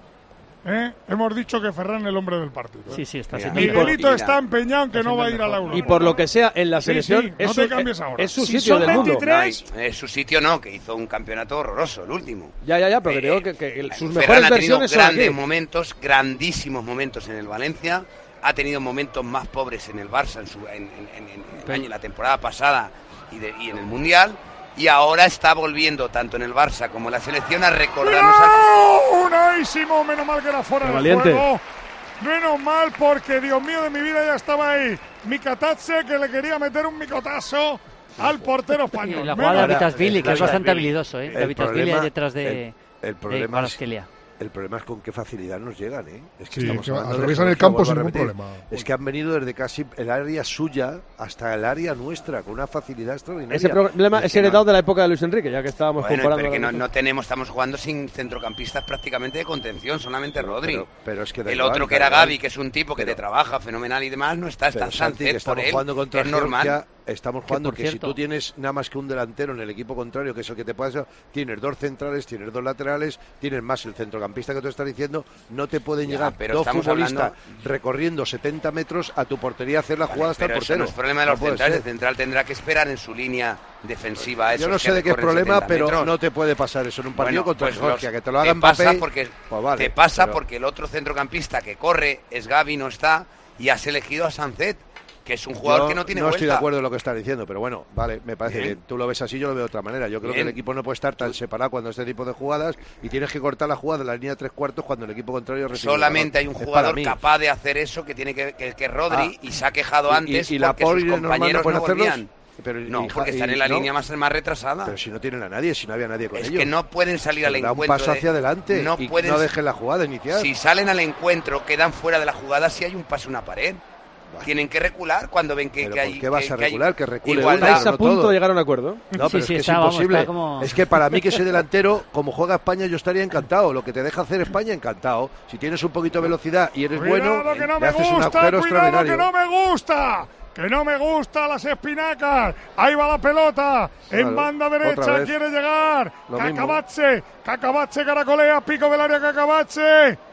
¿Eh? Hemos dicho que Ferran es el hombre del partido. ¿eh? Sí, sí, está siendo Miguelito está empeñado en que no va a ir a la Euro. Y por lo que sea, en la selección, sí, sí, no es, te su, cambies ahora. es su Si sitio son del mundo. veintitrés, No, es su sitio no, que hizo un campeonato horroroso, el último. Ya, ya, ya, pero Eh, creo que, que el- sus Ferran mejores ha tenido versiones son grandes aquí. momentos, grandísimos momentos en el Valencia. Ha tenido momentos más pobres en el Barça en, su, en, en, en, en el año, la temporada pasada y, de, y en el Mundial. Y ahora está volviendo, tanto en el Barça como en la selección, a recordarnos al... ¡No! Unaísimo, menos mal que era fuera Qué del valiente. juego. Menos mal, porque Dios mío de mi vida ya estaba ahí. Mikatatse, que le quería meter un micotazo al portero Y español. la jugada de Menos- Davitasvili, que es bastante Davitasvili. habilidoso, ¿eh? El Davitasvili problema- ahí detrás de, el, el de problema es, Kvaratskhelia. el problema es con qué facilidad nos llegan, ¿eh? Es que Sí, estamos que hablando de atraviesan el Georgia, campo vuelvo sin a ningún repetir. problema. Es que han venido desde casi el área suya hasta el área nuestra, con una facilidad extraordinaria. Ese problema Es es que heredado no- de la época de Luis Enrique, ya que estábamos Bueno, comparando. pero que la no, no tenemos, estamos jugando sin centrocampistas prácticamente de contención, solamente Pero- Rodri. pero- pero es que da el igual, otro que da era igual. Gavi, que es un tipo que Pero- te trabaja fenomenal y demás, no está, está Pero, Santi, que Sánchez por estamos él, jugando contra es normal. Georgia, estamos Que, jugando por que, si cierto- tú tienes nada más que un delantero en el equipo contrario, que es el que te puede hacer, tienes dos centrales, tienes dos laterales, tienes más el centrocampista que tú estás diciendo, no te pueden Ya, llegar pero dos estamos futbolistas hablando- recorriendo setenta metros a tu portería a hacer la jugada hasta el Pero eso portero. no es problema de No los puede centrales, ser. el central tendrá que esperar en su línea defensiva a esos Yo no que sé de qué es recorren problema, setenta pero metros. no te puede pasar eso en un partido Bueno, contra pues Georgia, los- que te lo hagan te pasa Mbappé, porque pues vale, te pasa pero- porque el otro centrocampista que corre es Gavi, no está, y has elegido a Sancet, que es un jugador Yo que no tiene no vuelta. estoy de acuerdo en lo que estás diciendo, pero bueno, vale, me parece Bien. bien. Tú lo ves así, yo lo veo de otra manera. Yo creo Bien. que el equipo no puede estar tan separado cuando este tipo de jugadas y tienes que cortar la jugada de la línea de tres cuartos cuando el equipo contrario recibe el Solamente hay balón. un Es jugador para mí. capaz de hacer eso que tiene que, que, que es Rodri, Ah. y se ha quejado Y- antes y, y la porque sus Paul y el normal compañeros no pueden no hacerlos. volvían. Pero, No, y- porque y- están en la no. línea más, más retrasada. Pero si no tienen a nadie, si no había nadie con Es ellos. que no pueden salir al Pero da un encuentro. paso de- hacia adelante no y pueden, no dejen la jugada inicial. Si salen al encuentro, quedan fuera de la jugada si hay un pase a una pared. Tienen que recular cuando ven que, Pero que hay. ¿por qué vas que- a que hay recular? Que recule igualdad. uno, Estáis a no punto todo. de llegar a un acuerdo. No, pero Sí, es sí, que está, es vamos, imposible. está como- Es que para mí que ese delantero, como juega España, yo estaría encantado. Lo que te deja hacer España, encantado. Si tienes un poquito de velocidad y eres Cuidado bueno, que no le me haces un gusta, agujero cuidado extraordinario. que no me gusta. Que no me gusta las espinacas. Ahí va la pelota. En Claro, banda otra derecha vez. quiere llegar. Lo mismo. Cacabatse. Cacabatse caracolea. Pico del área Cacabatse.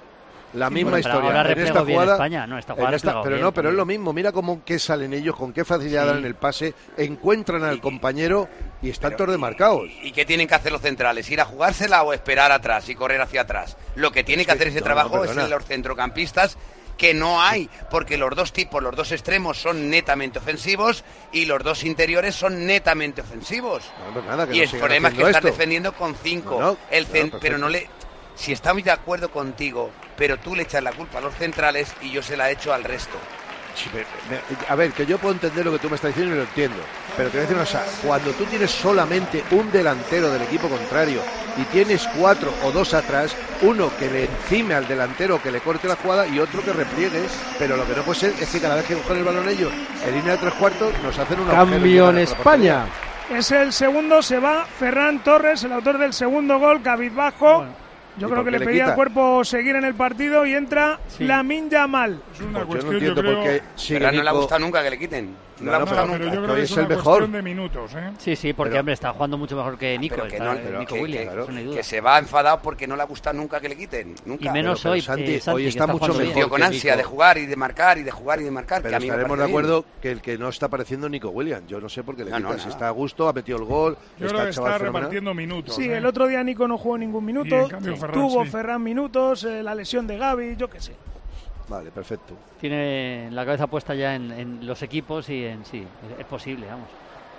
La Sí, misma bueno, pero historia. ahora En replegó esta bien jugada, España, no, esta en jugada esta- replegó pero bien no, pero es también. lo mismo. Mira cómo que salen ellos, con qué facilidad dan en el pase, encuentran al compañero y están todos demarcados. ¿Y qué tienen que hacer los centrales? ¿Ir a jugársela o esperar atrás y correr hacia atrás? Lo que tiene Es que que- hacer ese no, no, trabajo es perdona. en los centrocampistas, que no hay, porque los dos tipos, los dos extremos son netamente ofensivos y los dos interiores son netamente ofensivos. No, pues nada, que y no el sigan problema es que haciendo estás esto. defendiendo con cinco. No, no, el no, cen- perfecto. pero no le... Si estamos de acuerdo contigo, pero tú le echas la culpa a los centrales y yo se la echo al resto. Sí, me- me- a ver, que yo puedo entender lo que tú me estás diciendo y lo entiendo. Pero te voy a decir una cosa, cuando tú tienes solamente un delantero del equipo contrario y tienes cuatro o dos atrás, uno que le encime al delantero, que le corte la jugada y otro que repliegue, pero lo que no puede ser es que cada vez que cogen el balón ellos en línea de tres cuartos nos hacen una Cambio en España. Es el segundo, se va Ferran Torres, el autor del segundo gol, cabizbajo. Yo ¿Y creo por que qué le le pedía quita? al cuerpo seguir en el partido y entra Lamine Yamal. Es una Pues yo no cuestión, entiendo creo- por qué sigue Pero no le ha Nico- gustado nunca que le quiten. No, No, le ha no, gustado pero- nunca. Pero yo creo Hoy que es es el una mejor. cuestión de minutos, ¿eh? Sí, sí, porque Pero- hombre está jugando mucho mejor que Nico, Pero que, está- no, eh, pero Nico que- Williams, que- eso no hay duda. que se va enfadado porque no le ha gustado nunca que le quiten. Nunca. Y menos Pero- pero hoy, Santi, eh, Santi, hoy que está mucho jugando mejor bien. Tío, con que ansia Nico. de jugar y de marcar y de jugar y de marcar. que Pero a mí me estaremos de parece bien. acuerdo que el que no está pareciendo Nico Williams. Yo no sé por qué le No, no, quitan. Si nada. está a gusto, ha metido el gol. Yo está creo que el chaval está fenomenal. repartiendo minutos. Sí, ¿eh? el otro día Nico no jugó ningún Y minuto, en cambio Ferran tuvo sí. Ferran minutos, eh, la lesión de Gavi, yo qué sé. Vale, perfecto. Tiene la cabeza puesta ya en, en los equipos y en sí, es, es posible, vamos.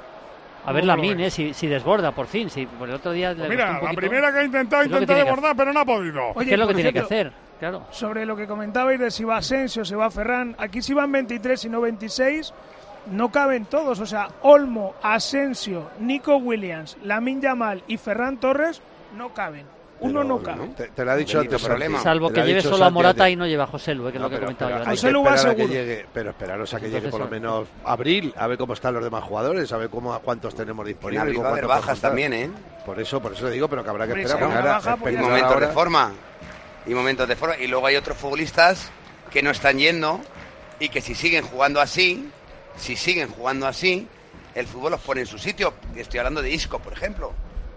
A ¿Cómo ver lo Lamine, ves? eh, si, si desborda por fin, si por el otro día le Pues costó mira, un la poquito. primera que ha intentado, Es lo que intenta tiene que desbordar, pero no ha podido. Oye, ¿Qué es lo que por tiene que ejemplo, hacer? Claro. Sobre lo que comentabais de si va Asensio, si va Ferran, aquí si van veintitrés y no veintiséis, no caben todos. O sea, Olmo, Asensio, Nico Williams, Lamine Yamal y Ferran Torres no caben. Uno no cabe. Te, te lo ha dicho Benito, antes. problema. Santi. Salvo Te que lo ha lleve dicho solo a Santi Morata antes. y no lleva a José Lu, eh, que es No, lo que pero- comentaba pero yo hay antes. que José Lu va esperar a que seguro. llegue, pero esperaros a que Es llegue por lo profesor. menos abril, a ver cómo están los demás jugadores, a ver cómo, a cuántos tenemos En disponibles. abril con va a haber cuántos bajas podemos también, contar. ¿eh? Por eso, por eso le digo, pero que habrá que Hombre, esperar. si Porque hay una ahora, baja, pues Y ya esperar momentos ahora- de forma. Y momentos de forma. Y luego hay otros futbolistas que no están yendo y que si siguen jugando así, si siguen jugando así, el fútbol los pone en su sitio. Estoy hablando de Isco, por ejemplo.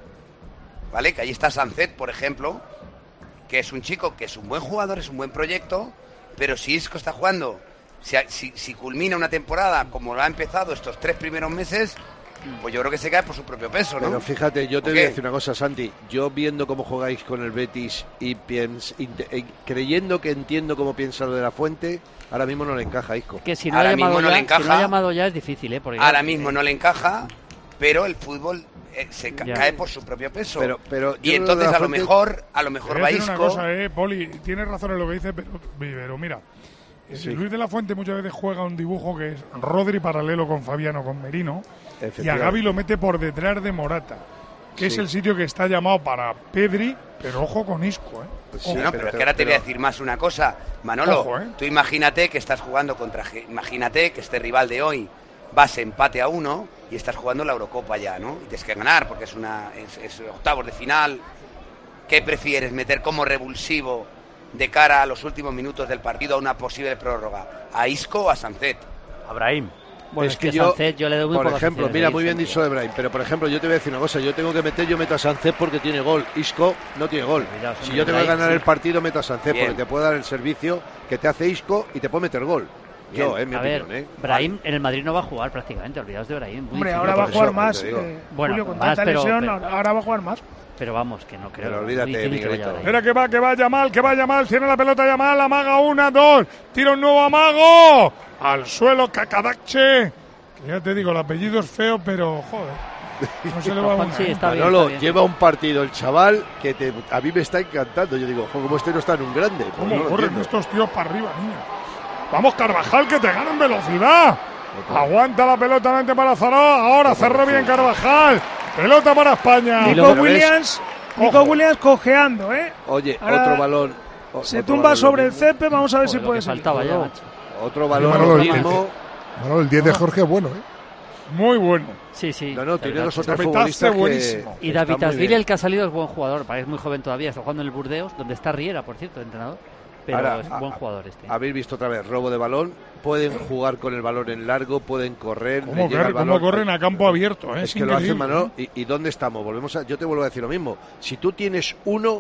¿Vale? Que ahí está Sancet, por ejemplo, que es un chico que es un buen jugador, es un buen proyecto, pero si Isco está jugando, si, si, si culmina una temporada como lo ha empezado estos tres primeros meses, pues yo creo que se cae por su propio peso, ¿no? Pero fíjate, yo te ¿O voy a qué? decir una cosa, Santi. Yo viendo cómo jugáis con el Betis y piens, inte- eh, creyendo que entiendo cómo piensa lo de la Fuente, ahora mismo no le encaja a Isco. Que si no, Ahora ha llamado, mismo no ya, le encaja. si no ha llamado ya es difícil, ¿eh? Porque Ahora ya- mismo no le encaja, pero el fútbol eh, se ca- Ya. cae por su propio peso. Pero, pero yo y creo entonces que la a lo Fuente- mejor, a lo Te mejor voy a va decir una Isco. cosa, eh, Poli, tienes razón en lo que dice, pero, pero mira, eh, Sí. Luis de la Fuente muchas veces juega un dibujo que es Rodri paralelo con Fabiano, con Merino, y a Efectivamente. Gavi lo mete por detrás de Morata, que es Sí. el sitio que está llamado para Pedri, pero ojo con Isco, ¿eh? Sí, No, no, pero, es que ahora te voy a decir más una cosa, Manolo. Ojo, ¿eh? Tú imagínate que estás jugando contra, Ge- imagínate que este rival de hoy vas empate a uno y estás jugando la Eurocopa ya, ¿no? Y tienes que ganar porque es una es, es octavos de final. ¿Qué prefieres meter como revulsivo de cara a los últimos minutos del partido a una posible prórroga? ¿A Isco o a Sancet? A Brahim. Bueno, es es que, que yo, Sancet yo le doy muy por pocas ejemplo, opciones mira, de muy bien Sancet. dicho de Brahim, pero por ejemplo, yo te voy a decir una cosa, yo tengo que meter, yo meto a Sancet porque tiene gol, Isco no tiene gol. Cuidado, Si hombre, yo tengo que Brahim, ganar sí. el partido, meto a Sancet Bien. porque te puede dar el servicio que te hace Isco y te puede meter gol. Yo, eh, mi A ver, opinión, eh. Brahim en el Madrid no va a jugar prácticamente, olvidaos de Brahim. muy Hombre, difícil. ahora va a por jugar eso, más. te digo. eh, Bueno, Julio, con más, tanta pero- lesión, pero- ahora- ahora va a jugar más. Pero vamos, que no creo. Pero muy olvídate, difícil que Miguelito. vaya Brahim. Espera que va, que vaya mal, que vaya mal, tiene la pelota Yamal, amaga una, dos, tira un nuevo amago, al suelo Cacadache, que ya te digo, el apellido es feo, pero joder, no se le va Juan, una. sí, ¿eh? está bien, Manolo, está bien. lleva un partido el chaval que te, a mí me está encantando. Yo digo, "Jo, como este no está en un grande". Pues ¿Cómo no lo corren entiendo. estos tíos para arriba, niño? Vamos, Carvajal, que te ganan velocidad. Aguanta la pelota, vente para Zaragoza. Ahora cerró bien Carvajal. Pelota para España. Nico pero ves- Williams, Nico Ojo. Williams cojeando, ¿eh? Oye, Ahora otro balón. o- Se otro tumba balón sobre lo el mismo. césped, vamos a ver Joder, si lo puede que ser. faltaba ya, macho. Otro balón Manolo, lo el, mismo. Manolo, el diez de Jorge es bueno, ¿eh? Muy bueno. Sí, sí. No, no, tiene dos o tres Capitaste futbolistas que buenísimo. Y están David muy Asvili, bien. el que ha salido, es buen jugador. Parece muy joven todavía. Está jugando en el Burdeos, donde está Riera, por cierto, entrenador. Pero Ahora, es a- buen jugador este. Habéis visto otra vez robo de balón. Pueden jugar con el balón en largo, pueden correr. ¿Cómo, le llega corre- el cómo balón. corren a campo abierto? ¿eh? Es Es que lo hacen increíble. Manolo. ¿Y, y dónde estamos? Volvemos a, yo te vuelvo a decir lo mismo. Si tú tienes uno,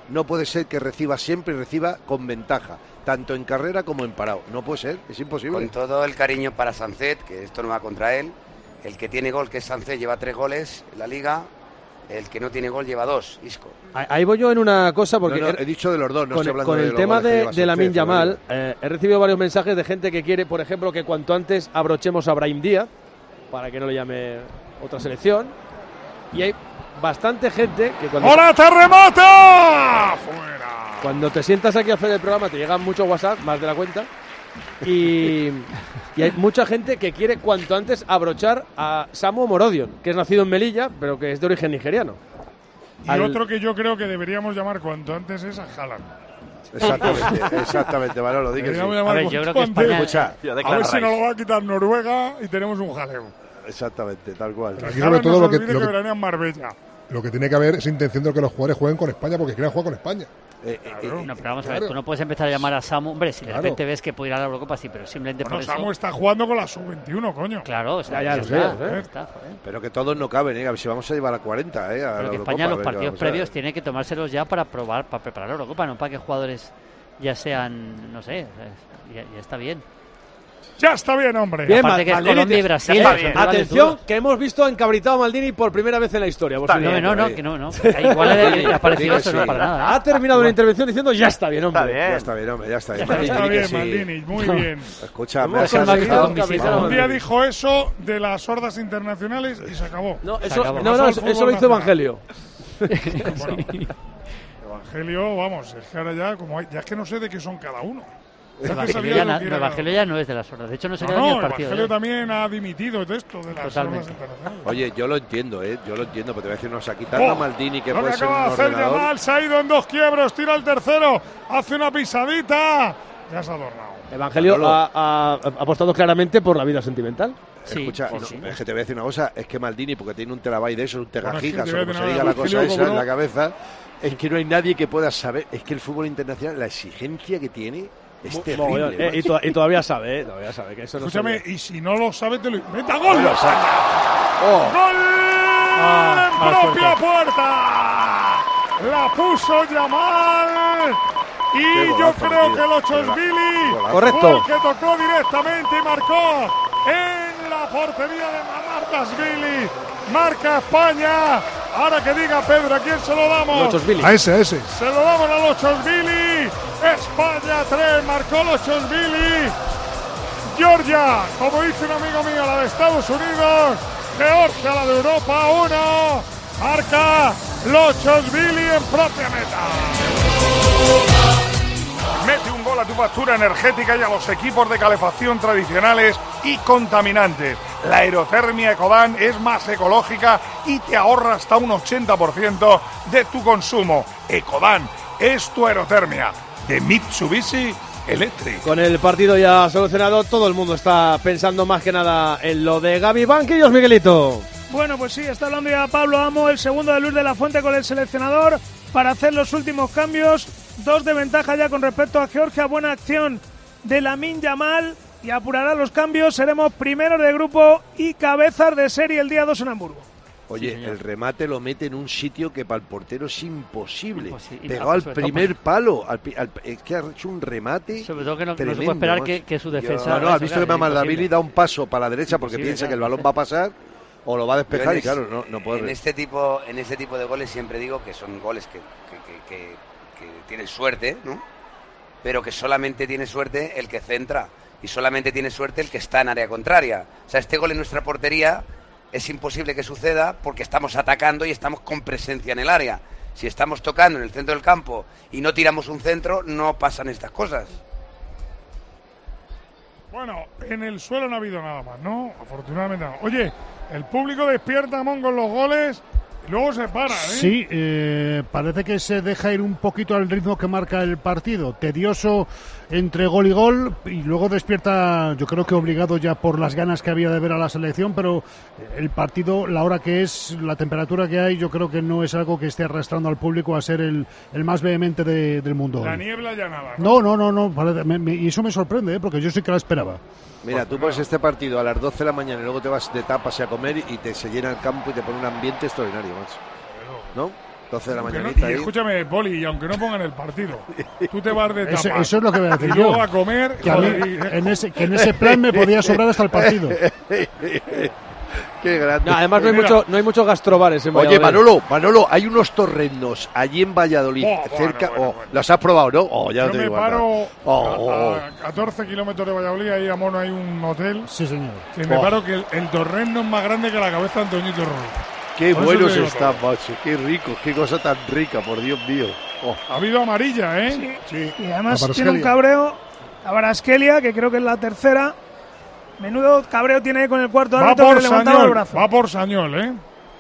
no puede ser que reciba siempre y reciba con ventaja, tanto en carrera como en parado. No puede ser, es imposible. Con todo el cariño para Sancet, que esto no va contra él, el que tiene gol, que es Sancet, lleva tres goles en la Liga, el que no tiene gol lleva dos, Isco. Ahí voy yo en una cosa, porque no, no, he dicho de los dos, no con, estoy hablando con de el los tema goles que de, lleva de Lamine Sancet, Yamal, eh, he recibido varios mensajes de gente que quiere, por ejemplo, que cuanto antes abrochemos a Brahim Díaz, para que no le llame otra selección, y hay bastante gente que cuando... ¡Ahora te remata! ¡Fuera! Cuando te sientas aquí a hacer el programa te llegan muchos WhatsApp, más de la cuenta, y, y hay mucha gente que quiere cuanto antes abrochar a Samu Morodion, que es nacido en Melilla, pero que es de origen nigeriano. Y Al... otro que yo creo que deberíamos llamar cuanto antes es a Haaland. Exactamente, exactamente, Manolo, di que sí. A ver, yo creo que España... Escucha, a ver si nos lo va a quitar Noruega y tenemos un jaleo. Exactamente, tal cual. Aquí sobre todo lo que, lo, que, que Marbella. lo que tiene que haber es intención de que los jugadores jueguen con España porque quieren jugar con España. Eh, eh, claro. No, pero vamos a ver, claro. Tú no puedes empezar a llamar a Samu. Hombre, si de claro. repente ves que puede ir a la Eurocopa, sí, pero simplemente bueno, por Samu eso... está jugando con la sub veintiuno, coño. Claro, o sea, ya, ya, ya, ya está, sé, está, pero que todos no caben, ¿eh? A ver si vamos a llevar a cuarenta, ¿eh? A pero que Eurocopa, España, los ver, partidos previos, tiene que tomárselos ya para probar, para preparar la Eurocopa, no para que jugadores ya sean, no sé, ya, ya está bien. Ya está bien, hombre. Bien, Aparte que es Colombia y Brasil. Atención, que hemos visto encabritado a Maldini por primera vez en la historia. Está bien, no, no, que no, no. Igual le ha parecido eso, no para nada. Ha terminado la intervención diciendo ya está bien, hombre. Está bien. Ya está bien, hombre, ya está bien. Ya está bien, Maldini, muy bien. Escucha, un día dijo eso de las sordas internacionales y se acabó. No, eso, no, no, eso lo hizo Evangelio. Evangelio, vamos, es que ahora ya, como hay, ya es que no sé de qué son cada uno. Evangelio ya, no Evangelio ya no es de las sordas. De hecho, no se queda no, ni no, el partido. Evangelio ¿eh? también ha dimitido de esto, de las sordas internacionales. Oye, yo lo entiendo, ¿eh? Yo lo entiendo, pero te voy a decir, nos ha quitado a Maldini, que puede ser un acaba de hacer ordenador. Yamal, se ha ido en dos quiebros, tira el tercero, hace una pisadita, ya se ha adornado. Evangelio ha, ha, ha apostado claramente por la vida sentimental. Sí, Escucha, sí, no, sí. es que te voy a decir una cosa, es que Maldini, porque tiene un terabyte de eso, un teragigas, bueno, o como se diga la cosa esa en la cabeza, es que no hay nadie que pueda saber, es que el fútbol internacional, la exigencia que tiene es terrible. Eh, y, to y todavía sabe, eh, todavía sabe que eso no. Escúchame, sabía. Y si no lo sabe, te lo inventa. ¡Gol! Bueno, o sea, oh. ¡Gol! Ah, ¡En propia puerta! La puso Yamal. Y yo golazo, creo tío. que el Ochosvili Correcto. fue el que tocó directamente y marcó en la portería de Mamardashvili. Marca España. Ahora que diga Pedro, ¿a quién se lo damos? A ese, a ese. Se lo damos al Ochosvili. España tres, marcó el Ochosvili. Georgia, como dice un amigo mío, la de Estados Unidos. Georgia, la de Europa, uno. Marca Ochosvili en propia meta. Mete un gol a tu factura energética y a los equipos de calefacción tradicionales y contaminantes. La aerotermia Ecodan es más ecológica y te ahorra hasta un ochenta por ciento de tu consumo. Ecodan es tu aerotermia de Mitsubishi Electric. Con el partido ya solucionado, todo el mundo está pensando más que nada en lo de Gaby Banquillos, Miguelito. Bueno, pues sí, está hablando ya Pablo Amo, el segundo de Luis de la Fuente con el seleccionador para hacer los últimos cambios. Dos de ventaja ya con respecto a Georgia. Buena acción de Lamine Yamal y apurará los cambios. Seremos primeros de grupo y cabezas de serie el día dos en Hamburgo. Oye, sí, el remate lo mete en un sitio que para el portero es imposible. Imposible. Pegó No, al sobre primer todo, palo. Al, al, es que ha hecho un remate. Sobre todo que no, tremendo, no se puede esperar ¿no? que, que su defensa. No, no, has visto claro, que Mamardashvili imposible. da un paso para la derecha porque Imposible, piensa claro. que el balón va a pasar o lo va a despejar y claro, no, no puede. En este tipo, en este tipo de goles siempre digo que son goles que, que, que, que, que tienen suerte, ¿no? Pero que solamente tiene suerte el que centra y solamente tiene suerte el que está en área contraria. O sea, este gol en nuestra portería es imposible que suceda porque estamos atacando y estamos con presencia en el área. Si estamos tocando en el centro del campo y no tiramos un centro, no pasan estas cosas. Bueno, en el suelo no ha habido nada más, ¿no? Afortunadamente no. Oye, el público despierta, Mon, con los goles y luego se para, ¿eh? Sí, eh, parece que se deja ir un poquito al ritmo que marca el partido. Tedioso entre gol y gol y luego despierta, yo creo que obligado ya por las ganas que había de ver a la selección, pero el partido, la hora que es, la temperatura que hay, yo creo que no es algo que esté arrastrando al público a ser el, el más vehemente de, del mundo. La niebla ya nada, ¿no? No, no, no, no parece, me, me, y eso me sorprende, ¿eh? Porque yo sí que la esperaba. Mira, tú pones este partido a las doce de la mañana y luego te vas de tapas y a comer y te se llena el campo y te pone un ambiente extraordinario, macho. ¿No? doce de la Aunque no- mañanita. y ahí. escúchame, Poli, y aunque no pongan el partido, tú te vas de Eso, tapas. eso es lo que voy a decir y yo. luego a comer. Que, a mí, joder, y- en ese, que en ese plan me podía sobrar hasta el partido. Qué grande. No, además no hay, Mira. mucho, no hay muchos gastrobares en Oye, Valladolid. Manolo, Manolo, hay unos torrendos allí en Valladolid, Oh, cerca. bueno, bueno, oh, bueno. ¿los has probado, no? Oh, ya no Yo te me digo paro nada. Oh, oh, a, a catorce kilómetros de Valladolid, ahí a Mono hay un hotel. Sí, señor. Que me Oh. paro que el, el torreno es más grande que la cabeza de Antoñito Ruiz. Qué Por eso buenos te digo están, todo. macho. Qué rico, qué cosa tan rica, por Dios mío. Oh. Ha habido amarilla, ¿eh? Sí. Y además La tiene un Baraskelia. cabreo a Baraskelia, que creo que es la tercera. Menudo cabreo tiene ahí con el cuarto Va árbitro que por le levantaba el Sañol, brazo. va por Sañol, ¿eh?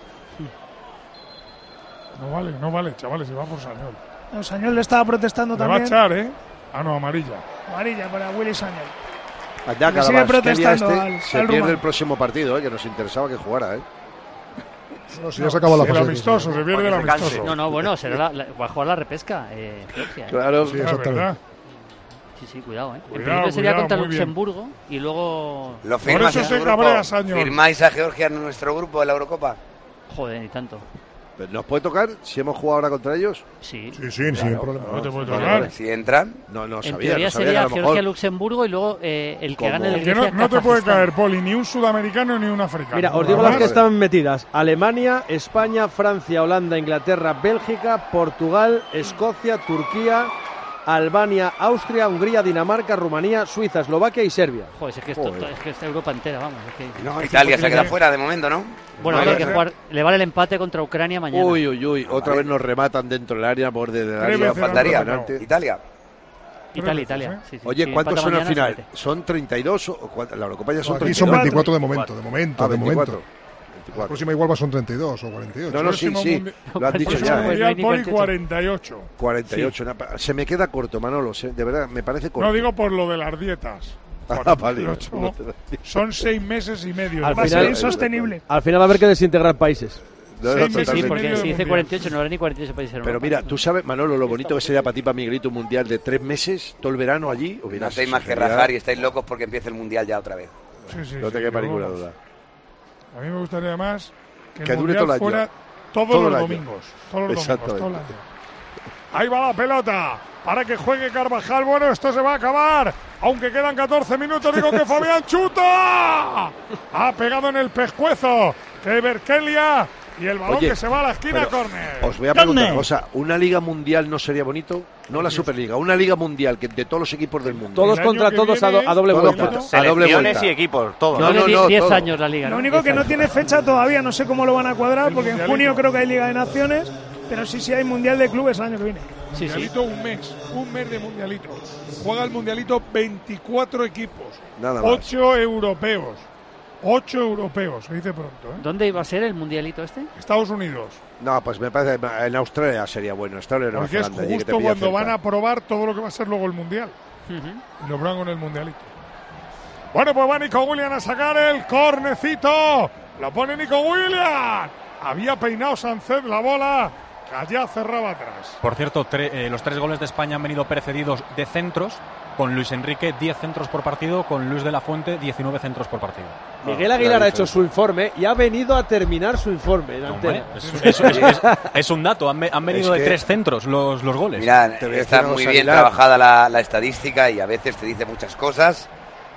No vale, no vale, chavales, si va por Sañol. El Sañol le estaba protestando Le va a también. echar, ¿eh? Ah, no, amarilla. Amarilla para Willy Sañol. Allá, Le sigue Calabasquelia protestando este al- se al pierde rumano. el próximo partido, eh, que nos interesaba que jugara, ¿eh? No, si ya se acabó la El fase. amistoso, se pierde el amistoso. No, no, bueno, será la, la- va a jugar la repesca. Eh, Georgia, ¿eh? Claro, Sí, exactamente. Sí, sí, cuidado, ¿eh? En Cuidado, principio sería cuidado, contra muy bien. Luxemburgo y luego. Lo Por firmas eso en se su cabrea grupo. Sañol. ¿Firmáis a Georgia en nuestro grupo de la Eurocopa? Joder, ni tanto. Pero ¿nos puede tocar si hemos jugado ahora contra ellos? Sí. Sí, sí, sin problema. No te puede Vale, tocar. vale. Si entran. No, no En sabía, teoría no sabía que sería a lo mejor... Georgia-Luxemburgo y luego eh, el que ¿Cómo? gane el Que no, Grecia no te puede Kazajistán. caer, Poli, ni un sudamericano ni un africano. Mira, os digo Además, las que están metidas. Alemania, España, Francia, Holanda, Inglaterra, Bélgica, Portugal, Escocia, Turquía, Albania, Austria, Hungría, Dinamarca, Rumanía, Suiza, Eslovaquia y Serbia. Joder, es que, esto, es que esta Europa entera, vamos. Es que... No, Italia se queda fuera de momento, ¿no? Bueno, Vale, hay que sí. jugar, le vale el empate contra Ucrania mañana. Uy, uy, uy, otra vez nos rematan dentro del área, borde del Tres área. veces Faltaría. han rematado. Italia. Italia, veces, Italia. ¿eh? Sí, sí. Oye, Si ¿cuántos empata son al mañana, final? se mete. ¿Son treinta y dos o cuánto? La Eurocopa ya son Aquí treinta y son dos. veinticuatro de momento, de momento, Ah, de veinticuatro. momento. La veinticuatro. próxima igual va son treinta y dos o cuarenta y ocho. No, no, sí, Próximo sí, mundi- lo han dicho Próximo ya. ¿eh? mundial, Pues no hay Poli, ni cuarenta y ocho. cuarenta y ocho. nada, Se me queda corto, Manolo, se- de verdad, me parece corto. No digo por lo de las dietas. Ah, vale. cuarenta y ocho. Son seis meses y medio. Al Va a ser final- insostenible. Al final va a haber que desintegrar países. No, no, seis meses Sí, totalmente. y porque medio si de dice mundial. cuarenta y ocho no habrá ni cuarenta y ocho países en Pero Europa. mira, tú sabes, Manolo, lo bonito que sería para ti, para Miguelito, un mundial de tres meses, todo el verano allí. No hubieras- hacéis más que sería- rajar y estáis locos porque empieza el mundial ya otra vez. Sí, sí, No te sí, quepa pero ninguna vamos. duda. A mí me gustaría más que, Que el dure mundial todo el año. fuera todos Todo el los año. domingos. Todos los domingos, Exactamente. todo el año. Ahí va la pelota para que juegue Carvajal. Bueno, esto se va a acabar. Aunque quedan catorce minutos, digo que Fabián chuta. Ha pegado en el pescuezo que Berkelia y el balón Oye, que se va a la esquina, pero córner. Os voy a preguntar una cosa, ¿una liga mundial no sería bonito? No la Superliga, una liga mundial que de todos los equipos del mundo. Todos El año contra que todos a, do- viene, a doble todos vuelta. contra- a doble Selecciones vuelta. y equipos, todo. No, no, Tiene no, diez todo. años la liga. Lo ¿no? único diez que no años. tiene fecha todavía, no sé cómo lo van a cuadrar, El porque en mundialito. junio creo que hay Liga de Naciones, pero sí, sí hay Mundial de Clubes el año que viene. Sí, sí. Mundialito, un mes, un mes de mundialito. Juega el mundialito veinticuatro equipos, Nada más. ocho europeos, ocho europeos, se dice pronto, ¿eh? ¿Dónde iba a ser el mundialito este? Estados Unidos, No, pues me parece que en Australia sería bueno, Australia o Nueva porque es Zelanda, allí que te justo pilla cuando cerca. van a probar todo lo que va a ser luego el mundial. Ujú. Y lo prueban con el mundialito. Bueno, pues va Nico Williams a sacar el cornecito. Lo pone Nico Williams. Había peinado Sánchez la bola. Allá cerraba atrás. Por cierto, tre- eh, los tres goles de España han venido precedidos de centros, con Luis Enrique diez centros por partido, con Luis de la Fuente diecinueve centros por partido. Miguel Aguilar ha hecho su informe y ha venido a terminar su informe en Hombre, antena. es, es- es- es- es un dato, han, ve- han venido Es de que- tres centros los, los goles. Mira, Te voy a está decir una muy cosa, bien Aguilar. trabajada la, la estadística y a veces te dice muchas cosas,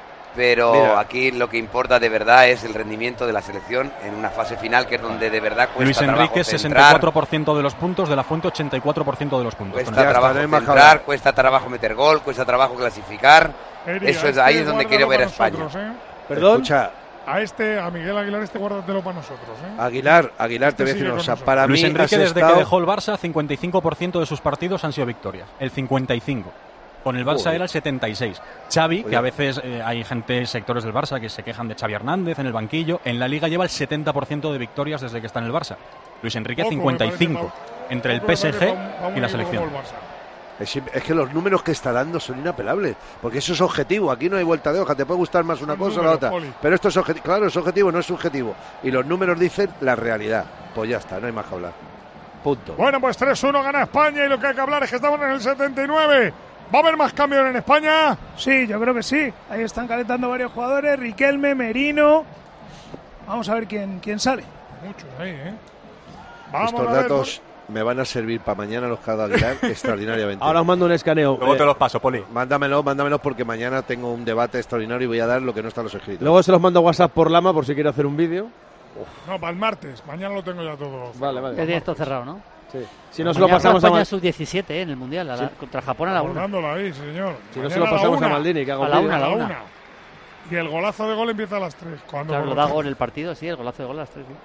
pero Mira. aquí lo que importa de verdad es el rendimiento de la selección en una fase final que es donde de verdad cuesta Luis trabajo Enrique, centrar, sesenta y cuatro por ciento de los puntos, de la Fuente, ochenta y cuatro por ciento de los puntos. cuesta Ya está, trabajo no hay más que centrar, hablar. cuesta trabajo meter gol, cuesta trabajo clasificar. Eri, Eso a es ahí este es donde guárdalo quiero ver a para España. nosotros, ¿eh? Perdón. Escucha, A este, a Miguel Aguilar, este guárdatelo para nosotros, ¿eh? Aguilar, Aguilar, te voy a Este decir una sigue cosa. con Para Luis mí Enrique, has desde estado- que dejó el Barça, cincuenta y cinco por ciento de sus partidos han sido victorias. El cincuenta y cinco por ciento. Con el Barça Joder. era el setenta y seis por ciento. Xavi, que Oye. a veces eh, hay gente, sectores del Barça, que se quejan de Xavi Hernández en el banquillo. En la Liga lleva el setenta por ciento de victorias desde que está en el Barça. Luis Enrique, Poco, me cincuenta y cinco por ciento. parece, Entre el Poco me P S parece G pa un- pa un y la equipo selección. como el Barça. Es, es que los números que está dando son inapelables, porque eso es objetivo, aquí no hay vuelta de hoja, te puede gustar más una Son cosa o la números, otra, Poli. pero esto es objetivo, claro, es objetivo, no es subjetivo, y los números dicen la realidad, pues ya está, no hay más que hablar, punto. Bueno, pues tres uno gana España y lo que hay que hablar es que estamos en el setenta y nueve. ¿Va a haber más cambios en España? Sí, yo creo que sí. Ahí están calentando varios jugadores, Riquelme, Merino. Vamos a ver quién, quién sale. Muchos ahí, ¿eh? Vamos Estos a ver, datos me van a servir para mañana los Cada Aguilar extraordinariamente. Ahora os mando un escaneo. Luego Eh, te los paso, Poli. Mándamelo, mándamelo porque mañana tengo un debate extraordinario y voy a dar lo que no está en los escritos. Luego se los mando a WhatsApp por Lama por si quiere hacer un vídeo. No, para el martes. Mañana lo tengo ya todo. Vale, vale. Ya tienes todo cerrado, ¿no? Sí. Si no se lo Mañana pasamos a España Mal- sub diecisiete, ¿eh? En el Mundial, a la- Sí. contra Japón a la una. Acordándolo ahí, señor. Si no Mañana se lo a la pasamos a una. Maldini, que haga A un la vídeo. una, a la A la una. una. Y el golazo de gol empieza a las tres. Cuando Claro, lo lo da gol en el partido, sí, el golazo de gol a las tres. Sí.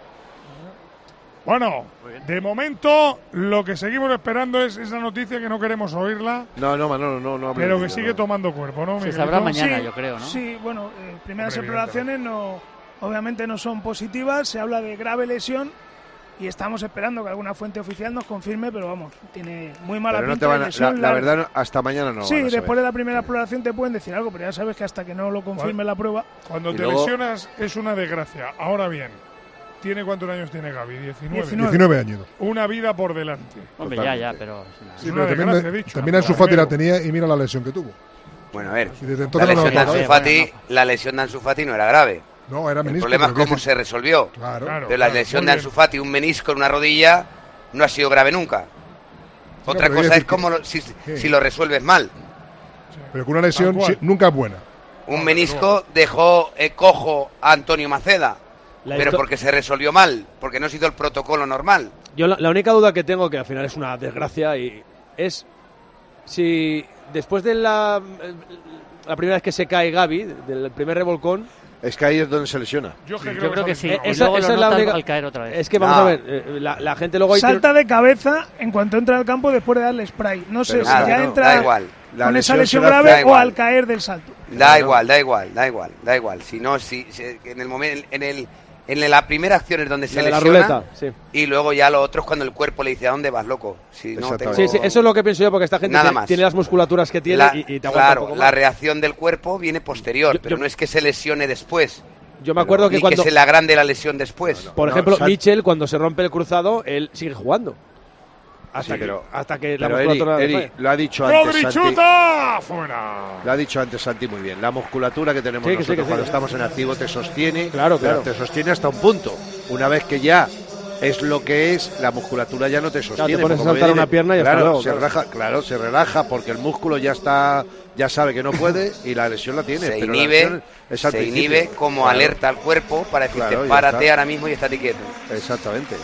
Bueno, de momento lo que seguimos esperando es esa noticia que no queremos oírla, No, no, Manolo, no, no. hable pero de que ello, sigue no. tomando cuerpo, ¿no? Se Miguelito? sabrá mañana, Sí, yo creo, ¿no? Sí, bueno, eh, primeras Hombre, exploraciones no, obviamente no son positivas, se habla de grave lesión y estamos esperando que alguna fuente oficial nos confirme, pero vamos, tiene muy mala Pero no pinta te de van a- la, lesión la larga. verdad, no- hasta mañana no. Sí, van a saber. después de la primera exploración te pueden decir algo, pero ya sabes que hasta que no lo confirme la prueba. Cuando Y te luego- lesionas es una desgracia. Ahora bien, ¿tiene cuántos años tiene Gavi? diecinueve. diecinueve años. Una vida por delante. Hombre, ya, ya, pero... Es Sí, una pero desgracia, he también, dicho. también Ansu Fati la tenía y mira la lesión que tuvo. Bueno, a ver, Y desde la entonces no lesión, de la Ansu toca. Fati, la lesión de Ansu Fati no era grave. No, era El menisco. problema es pero quiero cómo decir- se resolvió. Claro. Claro, Pero la claro, lesión muy de bien. Ansu Fati, un menisco en una rodilla, no ha sido grave nunca. Otra pero quiero cosa es decir cómo que- lo- si, sí. si lo resuelves mal. Pero que una lesión Tal cual. sí, nunca es buena. Un menisco dejó eh, cojo a Antonio Maceda, La pero histo- porque se resolvió mal, porque no se hizo el protocolo normal. Yo la, la única duda que tengo, que al final es una desgracia, y es si después de la, la primera vez que se cae Gavi, del primer revolcón, Es que ahí es donde se lesiona. Yo, que Yo creo, creo que es sí. Eh, Y esa- luego esa lo es la nota única- al caer otra vez. es que vamos No. a ver, eh, la, la gente luego ahí Salta de cabeza en cuanto entra al campo después de darle spray. No sé Pero si nada, ya no, entra da igual. La con esa lesión lesión será- da grave o igual. al caer del salto. Da Claro. igual, da igual, da igual, da igual. Si no, si, si- en el momento, en el, en la primera acción es donde se la de la lesiona, ruleta, sí. y luego ya lo otro es cuando el cuerpo le dice a dónde vas, loco. Si no Exactamente. tengo- Sí, sí, eso es lo que pienso yo, porque esta gente Nada tiene, más. tiene las musculaturas que tiene La- y, y te aguanta claro, un poco la más. reacción del cuerpo viene posterior, Yo- pero yo- no es que se lesione después. Yo me acuerdo ni que cuando, que se le agrande la lesión después. por No, ejemplo, Sal- Mitchell, cuando se rompe el cruzado, él sigue jugando. Hasta, Sí, que, pero- hasta que la Pero Eri, musculatura le Eri, falle. lo ha dicho antes Rodri Santi. chuta fuera. Lo ha dicho antes Santi muy bien. La musculatura que tenemos Sí, que sí, nosotros que sí, cuando que sí. estamos en activo te sostiene. Claro, pero claro. te sostiene hasta un punto. Una vez que ya es lo que es, la musculatura ya no te sostiene. te pones a Como saltar viene- una pierna y hasta claro, luego, se claro. relaja, claro, se relaja porque el músculo ya está, ya sabe que no puede y la lesión la tiene. Se pero la inhibe, lesión es al se principio. inhibe como Claro, alerta al cuerpo para decirte Claro, ya párate está. ahora mismo y estate quieto. Exactamente.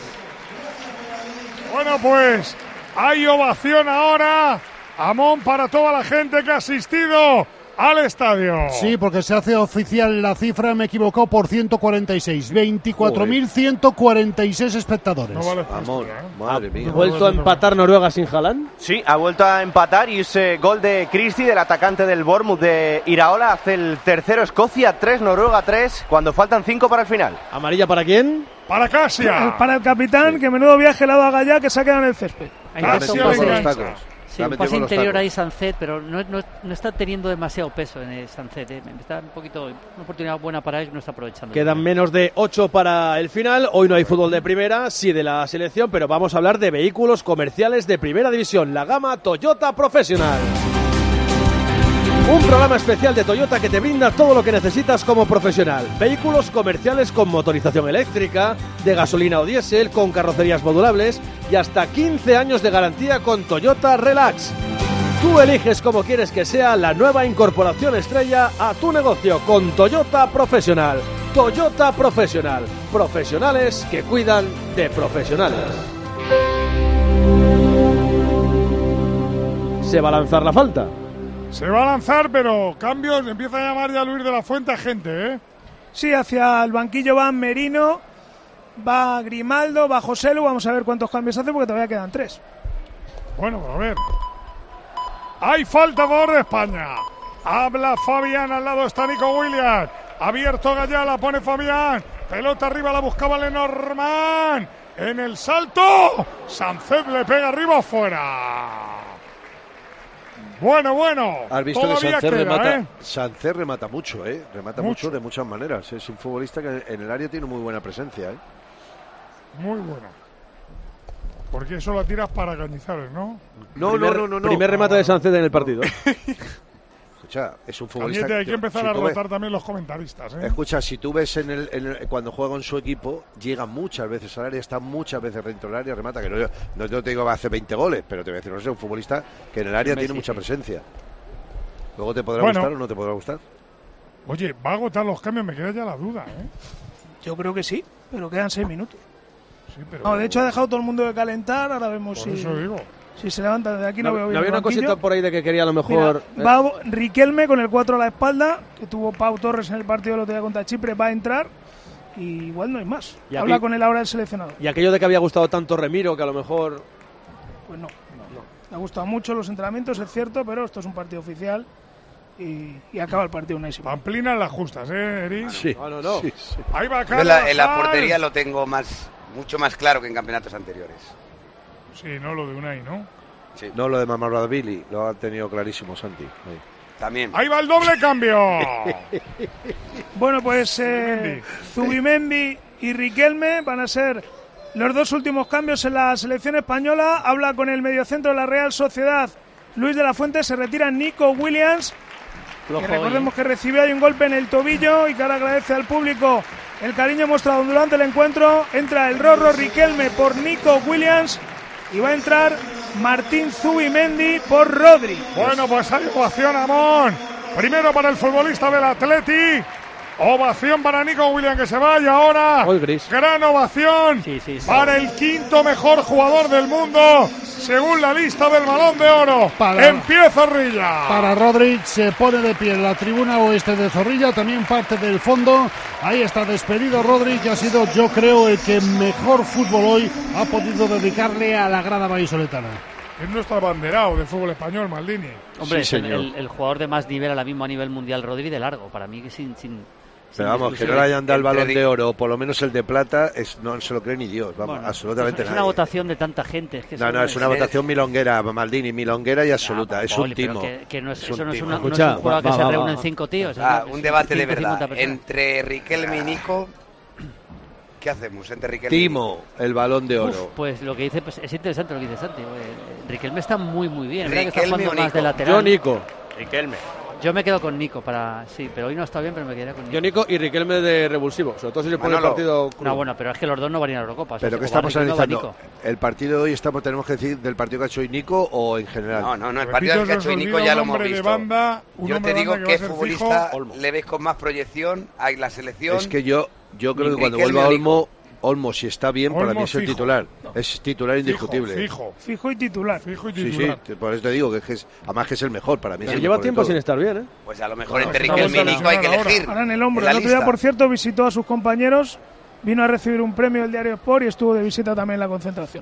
Bueno, pues hay ovación ahora. Amón para toda la gente que ha asistido al estadio. Sí, porque se hace oficial la cifra, me he equivocado, por ciento cuarenta y seis. veinticuatro mil ciento cuarenta y seis espectadores. No vale Amor, madre mía. ¿Ha vuelto a empatar Noruega sin Haaland? Sí, ha vuelto a empatar y ese gol de Christie, del atacante del Bournemouth de Iraola, hace el tercero Escocia tres, Noruega tres, cuando faltan cinco para el final. ¿Amarilla para quién? Para Casia. Para el capitán, que menudo viaje le ha dado a Gallá, que se ha quedado en el césped. Ha La ha intentado metido un con pase- los tacos. Sí, La ha un metido pase con los interior tacos. ahí Sancet, pero no, no, no está teniendo demasiado peso en el Sancet. ¿eh? Está un poquito, una oportunidad buena para él, no está aprovechando. Quedan menos de ocho para el final. Hoy no hay fútbol de primera, sí de la selección, pero vamos a hablar de vehículos comerciales de primera división, la gama Toyota Professional. Un programa especial de Toyota que te brinda todo lo que necesitas como profesional. Vehículos comerciales con motorización eléctrica, de gasolina o diésel, con carrocerías modulables y hasta quince años de garantía con Toyota Relax. Tú eliges cómo quieres que sea la nueva incorporación estrella a tu negocio con Toyota Professional. Toyota Professional. Profesionales que cuidan de profesionales. ¿Se va a lanzar la falta? Se va a lanzar, pero cambios. Empieza a llamar ya Luis de la Fuente a gente, ¿eh? Sí, hacia el banquillo va Merino, va Grimaldo, va Joselu. Vamos a ver cuántos cambios hace porque todavía quedan tres. Bueno, a ver. Hay falta a favor de España. Habla Fabián, al lado está Nico Williams. Abierto Gallá, la pone Fabián. Pelota arriba, la buscaba Lenormand. En el salto, Sancet le pega arriba afuera. Bueno, bueno. Has visto que todavía Sancet queda, remata, ¿eh? Sancet remata mucho, ¿eh? Remata mucho. Mucho. de muchas maneras. Es un futbolista que en el área tiene muy buena presencia, ¿eh? Muy bueno. Porque eso lo tiras para Cañizares, ¿no? No, primer, no, no, no, no. Primer remate de Sánchez en el partido. escucha, es un futbolista... Cañete, hay que empezar si a tú ves- rotar también los comentaristas, ¿eh? Escucha, si tú ves en el, en el- cuando juega en su equipo, llega muchas veces al área, está muchas veces dentro del área, remata, que no, no, no te digo que hace veinte goles, pero te voy a decir, no sé, un futbolista que en el área Messi, tiene mucha sí. presencia. Luego te podrá Bueno. gustar o no te podrá gustar. Oye, va a agotar los cambios, me queda ya la duda, ¿eh? Yo creo que sí, pero quedan seis minutos. Sí, pero... No, de hecho ha dejado todo el mundo de calentar, ahora vemos Por si, eso digo. si se levanta. Desde aquí no, No, veo no bien había el una banquillo. cosita por ahí de que quería a lo mejor. Mira, va Riquelme con el cuatro a la espalda, que tuvo Pau Torres en el partido del otro día contra Chipre, va a entrar y igual no hay más. Y Habla aquí- con él ahora el seleccionado. Y aquello de que había gustado tanto Remiro, que a lo mejor. Pues no, le ha gustado mucho los entrenamientos, es cierto, pero esto es un partido oficial y, y acaba el partido Unai Simón. Pamplina en las justas, ¿eh, Eri? Sí. No, no, no. Sí, sí. Ahí va Yo en la, en la Carvajal. portería lo tengo más, mucho más claro que en campeonatos anteriores. Sí, no, lo de Unai, ¿no? Sí. No lo de Mamardashvili, lo ha tenido clarísimo Santi. Ahí. También. Ahí va el doble cambio. Bueno, pues eh, Zubimendi y Riquelme van a ser los dos últimos cambios en la selección española. Habla con el mediocentro de la Real Sociedad, Luis de la Fuente. Se retira Nico Williams, Flojo que hoy, recordemos ¿eh? que recibió ahí un golpe en el tobillo y que ahora agradece al público el cariño mostrado durante el encuentro. Entra el Rorro Riquelme por Nico Williams y va a entrar Martín Zubimendi por Rodri. Bueno, pues hay ovación, Amón. Primero para el futbolista del Atleti. Ovación para Nico Williams, que se va. Y ahora, gran ovación para el quinto mejor jugador del mundo, según la lista del Balón de Oro. Para- Empieza Zorrilla. Para Rodri, se pone de pie en la tribuna oeste de Zorrilla, también parte del fondo. Ahí está despedido Rodri, que ha sido, yo creo, el que mejor fútbol hoy ha podido dedicarle a la grada vallisoletana. Es nuestro abanderado de fútbol español, Maldini. Hombre, Sí, es el, señor. el- el jugador de más nivel ahora mismo a nivel mundial, Rodri, de largo. Para mí, que sin. sin Pero sin vamos, que discusión. no le hayan dado el Entre balón Ri- de oro, o por lo menos el de plata, es, no se lo cree ni Dios, vamos, Bueno, absolutamente es, es nadie. una votación de tanta gente. Es que No, eso no, es una es- votación milonguera, Maldini, milonguera y absoluta, es un Poli, pero timo. que- que no es- Es eso un no es, timo. una, no es Escucha, un jurado va, que se va, reúnen va. cinco tíos. Ah, es- un es debate de ciento cincuenta verdad. personas. Entre Riquelme y Nico, ¿qué hacemos entre Riquelme Timo, el balón de Uf, oro. pues lo que dice pues, es interesante lo que dice Santi. Eh, Riquelme está muy muy bien. Es verdad que está Riquelme jugando o más de Nico? lateral. Yo Nico. Riquelme. Yo me quedo con Nico para sí, pero hoy no está bien, pero me quedaría con Nico. Yo Nico y Riquelme de revulsivo. Sobre todo si se pone el Manolo. partido crudo. No, bueno, pero es que los dos no van a ir a la Eurocopa. o sea, Pero o que va estamos Riquelme o va analizando, Nico. el partido de hoy estamos tenemos que decir del partido que ha hecho hoy Nico o en general. No, no, no, el Repito, partido que se ha os hecho Nico olvida ya un lo hemos hombre de visto. banda, un Yo hombre te de digo banda que qué va a ser futbolista fijo. le ves con más proyección a la selección. Es que yo yo creo que Ni cuando Riquelme vuelva o Nico. Olmo, Olmo si está bien, para Olmo mí es el fijo. titular. Es titular indiscutible. Fijo, Fijo y titular. fijo y Sí, sí, titular. te- por eso te digo que es, que es- además que es el mejor para mí. es Pero el lleva mejor de tiempo todos. sin estar bien, ¿eh? Pues a lo mejor Bueno, entre está Riquelme y vuelto a Nico hay que lesionar elegir. Ahora en el hombro. la El otro día, lista. por cierto, visitó a sus compañeros, vino a recibir un premio del diario Sport y estuvo de visita también en la concentración.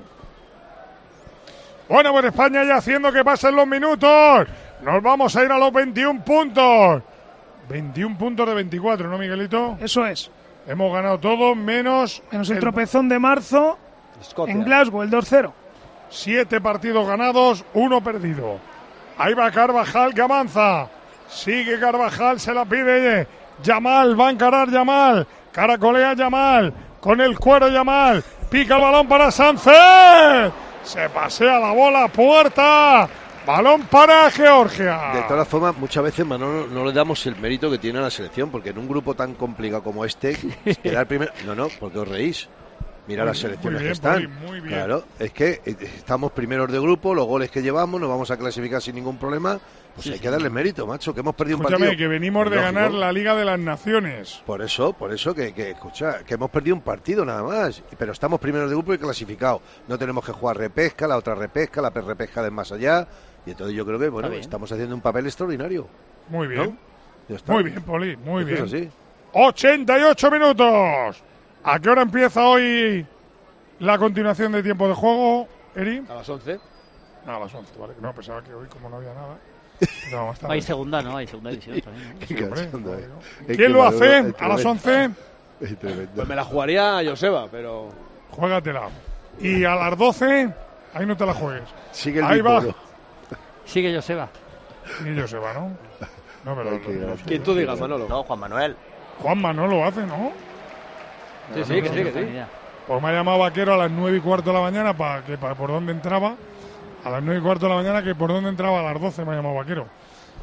Bueno, pues España ya haciendo que pasen los minutos. Nos vamos a ir a los veintiún puntos. veintiún puntos de veinticuatro, ¿no, Miguelito? Eso es. Hemos ganado todo menos, Menos el tropezón de marzo en Glasgow, el dos cero. Siete partidos ganados, uno perdido. Ahí va Carvajal que avanza. Sigue Carvajal, se la pide Yamal, va a encarar Yamal. Caracolea Yamal, con el cuero Yamal. Pica el balón para Sánchez. Se pasea la bola, puerta. Balón para Georgia. De todas formas, muchas veces, Manolo, no le damos el mérito que tiene a la selección, porque en un grupo tan complicado como este, quedar primero... No, no, porque os reís. Mira Muy las bien, selecciones muy bien, que están. Poli, muy bien. Claro, es que eh, estamos primeros de grupo, los goles que llevamos, nos vamos a clasificar sin ningún problema. Pues Sí, hay sí. que darle mérito, macho, que hemos perdido un Escúchame, partido. que venimos de Lógico. ganar la Liga de las Naciones. Por eso, por eso que, que, escucha, que hemos perdido un partido nada más, pero estamos primeros de grupo y clasificados. No tenemos que jugar repesca, la otra repesca, la repesca de más allá, y entonces yo creo que bueno, bien. estamos haciendo un papel extraordinario. Muy bien. ¿No? Ya está. Muy bien, Poli, muy Es que bien. es así. ochenta y ocho minutos. ¿A qué hora empieza hoy la continuación de tiempo de juego, Eri? A las once. No, a las once, vale. No, pensaba que hoy, como no había nada. No, más tarde. Hay segunda, ¿no? Hay segunda división también. ¿no? Qué Sí, hombre, cachondo, no, eh. no. Es ¿Quién que lo Manolo hace es a las tremendo. once? Es tremendo. Pues me la jugaría a Joseba, pero. Juégatela. Y a las doce, ahí no te la juegues. Sigue el Ahí mismo, va. ¿no? Sigue Joseba. Y yo se va, ¿no? No, pero Ay, qué lo- lo- gracia. Quien tú digas, Manolo. No, Juan Manuel. Juanma no lo hace, ¿no? Sí, sí, que sí, que sí. Pues me ha llamado Vaquero a las nueve y cuarto de la mañana para que para por dónde entraba. A las nueve y cuarto de la mañana que por dónde entraba a las doce me ha llamado Vaquero.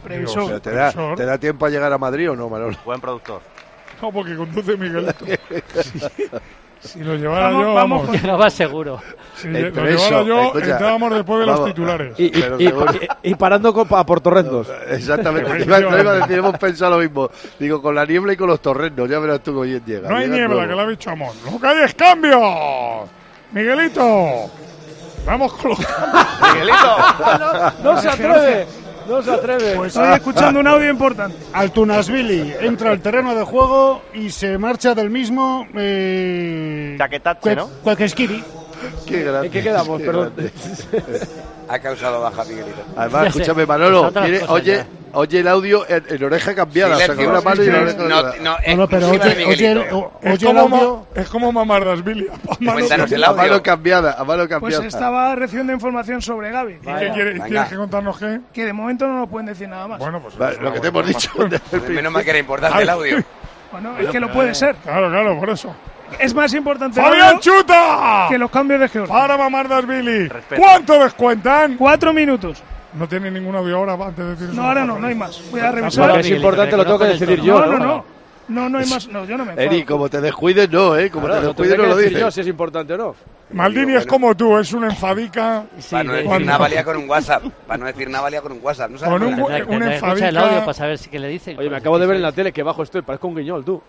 Previsor. Pero te, da, previsor. ¿Te da tiempo a llegar a Madrid o no, Manolo? Buen productor. No, porque conduce Miguelito. Si, si lo llevara Vamos, yo, vamos, vamos. no va seguro. Si lo llevara yo, escucha, entrábamos después de los vamos, titulares. Y, y, y, y, y parando con, a por torrendos. Exactamente, te iba, te iba a decir, hemos pensado lo mismo. Digo, con la niebla y con los torrendos, ya verás tú cómo bien llega. No hay Llega niebla, luego. que lo ha dicho Amón. ¡No calles cambios! Miguelito, vamos con los cambios. ¡Miguelito! No, no se atreve. No se atreve. Pues estoy escuchando un audio importante. Altunasvili entra al terreno de juego y se marcha del mismo. Eh, Chaquetache, ¿no? Cualquesquiri. Qué grande. ¿En qué quedamos? Qué Perdón. grande. Ha causado baja Miguelito. Además, Ya sé, escúchame, es Manolo, otras tiene- cosas oye, ya. oye el audio en, en oreja cambiada, o sea, con Silencio, una mano y la sí, oreja No, cambiada. no, No, no, pero exclusiva de oye, oye, el, Miguelito. o- Es oye el como, audio. ma- es como mamardasvili. Cuéntanos el A mano audio. cambiada, a mano Pues cambiada. estaba recibiendo información sobre Gavi. ¿Y qué quiere- Venga. tienes que contarnos qué? Que de momento no nos pueden decir nada más. Bueno, pues Vale, eso lo es que una te hemos buena dicho. información. desde el principio. Menos mal que era importante el audio. Bueno, es que lo puede ser. Claro, claro, por eso. Es más importante el ¡Fabián audio Chuta! que los cambios de Georgia. Para Mamardasvili. Respeto. ¿Cuánto descuentan? Cuatro minutos. No tiene ningún audio ahora antes de decir eso. No, ahora no, no hay más. Voy a Lo revisar. que es importante lo tengo que decidir yo. No, no, no. No, no hay más. No, yo no me enfado. Eri, como te descuides, no, ¿eh? Como Claro, te lo descuides, tendré no que lo decir dices. yo si es importante o no. Maldini es como tú, es una enfadica. Para no decir cuando- nada valía con un WhatsApp. Para no decir nada valía con un WhatsApp. No sabes Con un nada. bu- Tendrá- una tendrá que escuchar el enfadica- audio para saber si qué le dicen. Oye, me acabo de ver en la tele que bajo estoy, parezco un guiñol, tú.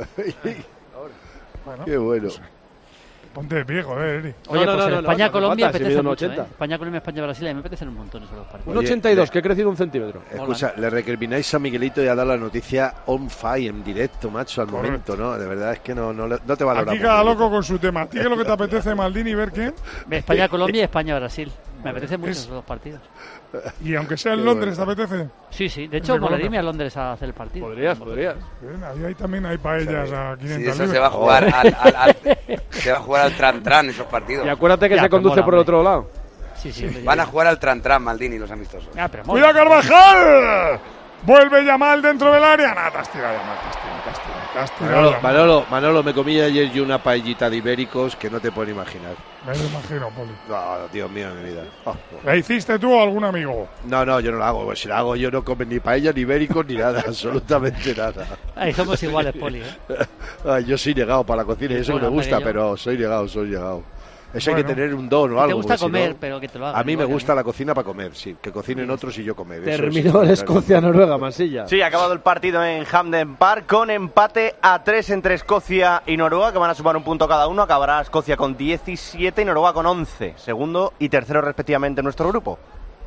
Bueno, Qué bueno. ponte de pie, joder, Eri. Oye, No, no, pues no, el no, no, España-Colombia no, no, apetece no, mucho, ochenta. ¿eh? España-Colombia, España-Brasil, a mí me apetecen un montón esos dos partidos. Un ochenta y dos, que he crecido un centímetro. Escucha, le recrimináis a Miguelito y a dar la noticia on fire, en directo, macho, al Correcto. momento, ¿no? De verdad es que no, no, le- no te valoramos. Aquí cada Miguelito. loco con su tema. ¿A ti qué es lo que te apetece, Maldini, ver qué? España-Colombia y España-Brasil. Me apetecen mucho esos dos partidos. Y aunque sea en Qué Londres, bueno. ¿te apetece? Sí, sí. De De hecho, Colombia. molaría irme a Londres a hacer el partido. Podrías, podrías. Bien, ahí, ahí también hay paellas a Sí, quinientas eso libras. se va a jugar al, al, al- se va a jugar al tran-tran esos partidos. Y acuérdate que Ya, se pero conduce mola, por el hombre. otro lado. Sí, sí. hombre, Van a ya- jugar al tran-tran, Maldini, los amistosos. Ah, pero ¡Cuidado, mola. Carvajal! Vuelve Yamal dentro del área. Nada, te has tirado, Yamal, te has tirado, te has tirado, te has tirado, Manolo, Yamal. Manolo, Manolo, me comí ayer yo una paellita de ibéricos que no te pueden imaginar. Me lo imagino, Poli. No, Dios mío, mi vida. Oh, oh. ¿La hiciste tú o algún amigo? No, no, yo no la hago. Pues si la hago yo no come ni paella, ni ibéricos, ni nada. Absolutamente nada. Ahí somos iguales, Poli. ¿eh? Ay, yo soy negado para la cocina y eso que me Bueno, gusta, pequeño. pero soy negado, soy negado. Eso hay Bueno. que tener un don o Te algo. gusta porque si comer, no- pero que te lo hagan. A mí me igual que gusta la cocina para comer, sí. Que cocinen otros y yo comer. eso es Terminó el extraordinario. Escocia-Noruega, Mansilla. Sí, ha acabado el partido en Hampden Park con empate a tres entre Escocia y Noruega, que van a sumar un punto cada uno. Acabará Escocia con diecisiete y Noruega con once. Segundo y tercero respectivamente en nuestro grupo.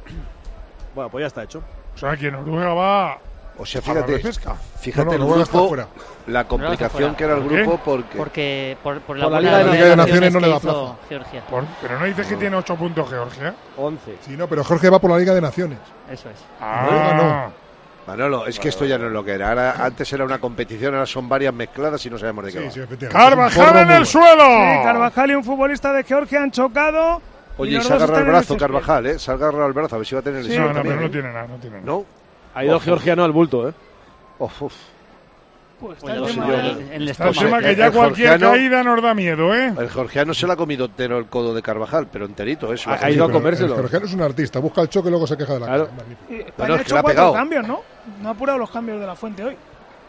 Bueno, pues ya está hecho. O sea, que Noruega va O sea, a la fíjate, repesca. fíjate No, no, el Noruega está grupo, fuera. la complicación fuera. que era el ¿Por qué? grupo, porque Porque por, por la Por la buena Liga de Liga de Naciones no que le da hizo plaza. Georgia. Por- pero no dices que tiene ocho puntos Georgia. once. Sí, no, pero Jorge va por la Liga de Naciones. Eso es. Noruega Ah, Manolo, es que esto ya no es lo que era. Ahora, antes era una competición, ahora son varias mezcladas y no sabemos de qué Sí, va. sí, efectivamente. Carvajal en el suelo. Sí, Carvajal y un futbolista de Georgia han chocado. Oye, y y los se dos agarra están el en brazo césped. Carvajal, ¿eh? Se agarra el brazo, a ver si va a tener Sí, lesión No, no, también, pero no ¿eh? tiene nada, no tiene nada. ¿No? Ha ido Ojo. georgiano al bulto, ¿eh? Uf, uf. Pues está Pues el lo- tema yo- del- en el Está el estómago. tema que el ya cualquier georgiano- caída nos da miedo, ¿eh? El georgiano se le ha comido entero el codo de Carvajal, pero enterito, eso. Ha- ha ido a pero comérselo. El georgiano es un artista, busca el choque y luego se queja de la Claro. cara. Magnífico. Y España Bueno, ha es que hecho le ha cuatro pegado. cambios, ¿no? No ha apurado los cambios de la fuente hoy.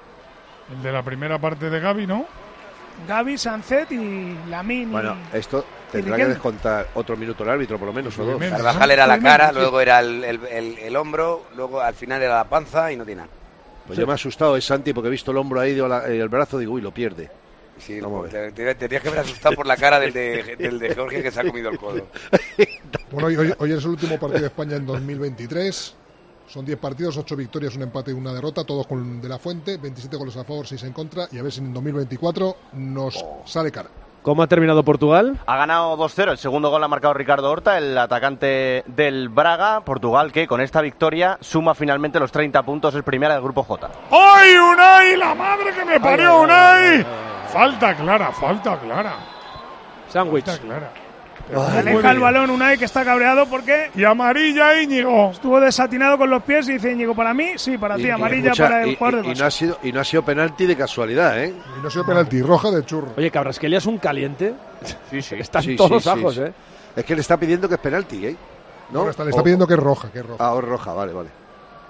El de la primera parte de Gavi, ¿no? Gavi, Sancet y Lamine. Bueno, esto tendrá Riquelme. que descontar otro minuto el árbitro, por lo menos, o dos. Obviamente. Carvajal era la Sí, cara, sí. luego era el, el, el- el hombro, luego al final era la panza y no tiene nada. Pues yo me he asustado, es Santi, porque he visto el hombro ahí, digo, la- el brazo, digo, uy, lo pierde. Sí, Vamos a te, te- te tenías que haber asustado por la cara del de, del de Georgia que se ha comido el codo. Bueno, hoy, hoy- hoy es el último partido de España en dos mil veintitrés. Son diez partidos, ocho victorias, un empate y una derrota, todos con De La Fuente, veintisiete goles a favor, seis en contra. Y a ver si en dos mil veinticuatro nos sale cara. ¿Cómo ha terminado Portugal? Ha ganado dos cero. El segundo gol ha marcado Ricardo Horta, el atacante del Braga. Portugal que con esta victoria suma finalmente los treinta puntos, es primera del grupo J. ¡Ay, Unai! ¡La madre que me parió, Unai! Falta clara, falta clara. Sándwich. Falta clara. Aleja el balón Unai, que está cabreado porque Y amarilla Íñigo. estuvo desatinado con los pies y dice Íñigo, para mí, sí, para ti, Y- y amarilla escucha, para el y- jugador y- del y no ha Barça. sido y no ha sido penalti de casualidad, ¿eh? Y no ha sido penalti, roja de churro. Oye, Cabrasquelia es un caliente. Sí, sí. Están Sí, todos sí, los sí, ajos, sí. ¿eh? Es que le está pidiendo que es penalti, ¿eh? ¿No? No, le está, le está O- pidiendo que es roja, que es roja. Ah, o es roja, vale, vale.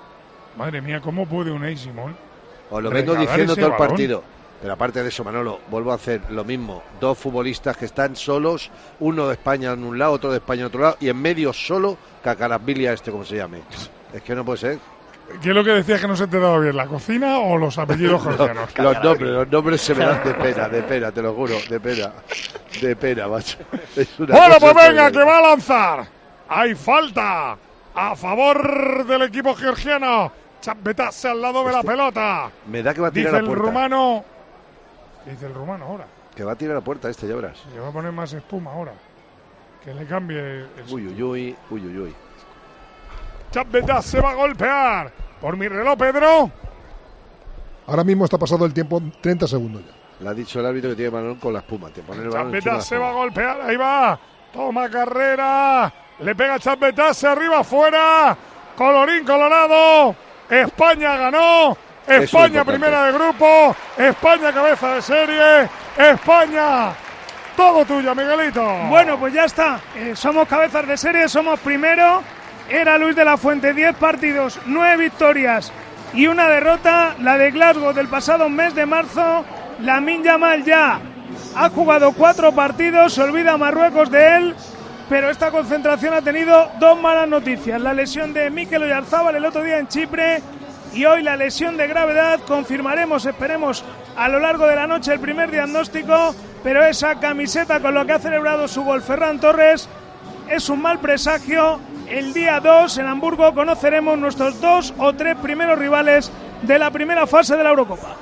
Madre mía, ¿cómo puede Unai Simón? Os lo vengo diciendo todo el partido. Pero aparte de eso, Manolo, vuelvo a hacer lo mismo. Dos futbolistas que están solos, uno de España en un lado, otro de España en otro lado, y en medio solo, Cacarabilia este, como se llame. Es que no puede ser. ¿Qué es lo que decías que no se te daba bien? ¿La cocina o los apellidos georgianos? los, los nombres, los nombres se me dan de pena, de pena, te lo juro, de pena. De pena, macho. Es una bueno, cosa pues venga, terrible. que va a lanzar. Hay falta a favor del equipo georgiano. Chapetase al lado de la pelota. Me da que va a tirar Dice a la puerta. el rumano. Dice el rumano ahora. Que va a tirar a la puerta este, ya verás. Le va a poner más espuma ahora. Que le cambie el... Uy, uy, uy, uy, uy, uy. Chapetase se va a golpear. Por mi reloj, Pedro. Ahora mismo está pasado el tiempo, treinta segundos ya. Le ha dicho el árbitro que tiene balón con la espuma. Te pone el balón encima de Chapetase la se va a espuma. golpear. Ahí va. Toma carrera. Le pega Chapetase arriba, afuera. Colorín colorado. España ganó. España primera de grupo. España cabeza de serie. España. Todo tuyo, Miguelito. Bueno, pues ya está. Eh, somos cabezas de serie, somos primero. Era Luis de la Fuente, diez partidos, nueve victorias y una derrota. La de Glasgow del pasado mes de marzo. Lamine Yamal ya ha jugado cuatro partidos, se olvida Marruecos de él, pero esta concentración ha tenido dos malas noticias. La lesión de Mikel Oyarzabal el otro día en Chipre y hoy la lesión de gravedad. Confirmaremos, esperemos, a lo largo de la noche el primer diagnóstico, pero esa camiseta con lo que ha celebrado su gol Ferran Torres es un mal presagio. El día dos en Hamburgo conoceremos nuestros dos o tres primeros rivales de la primera fase de la Eurocopa.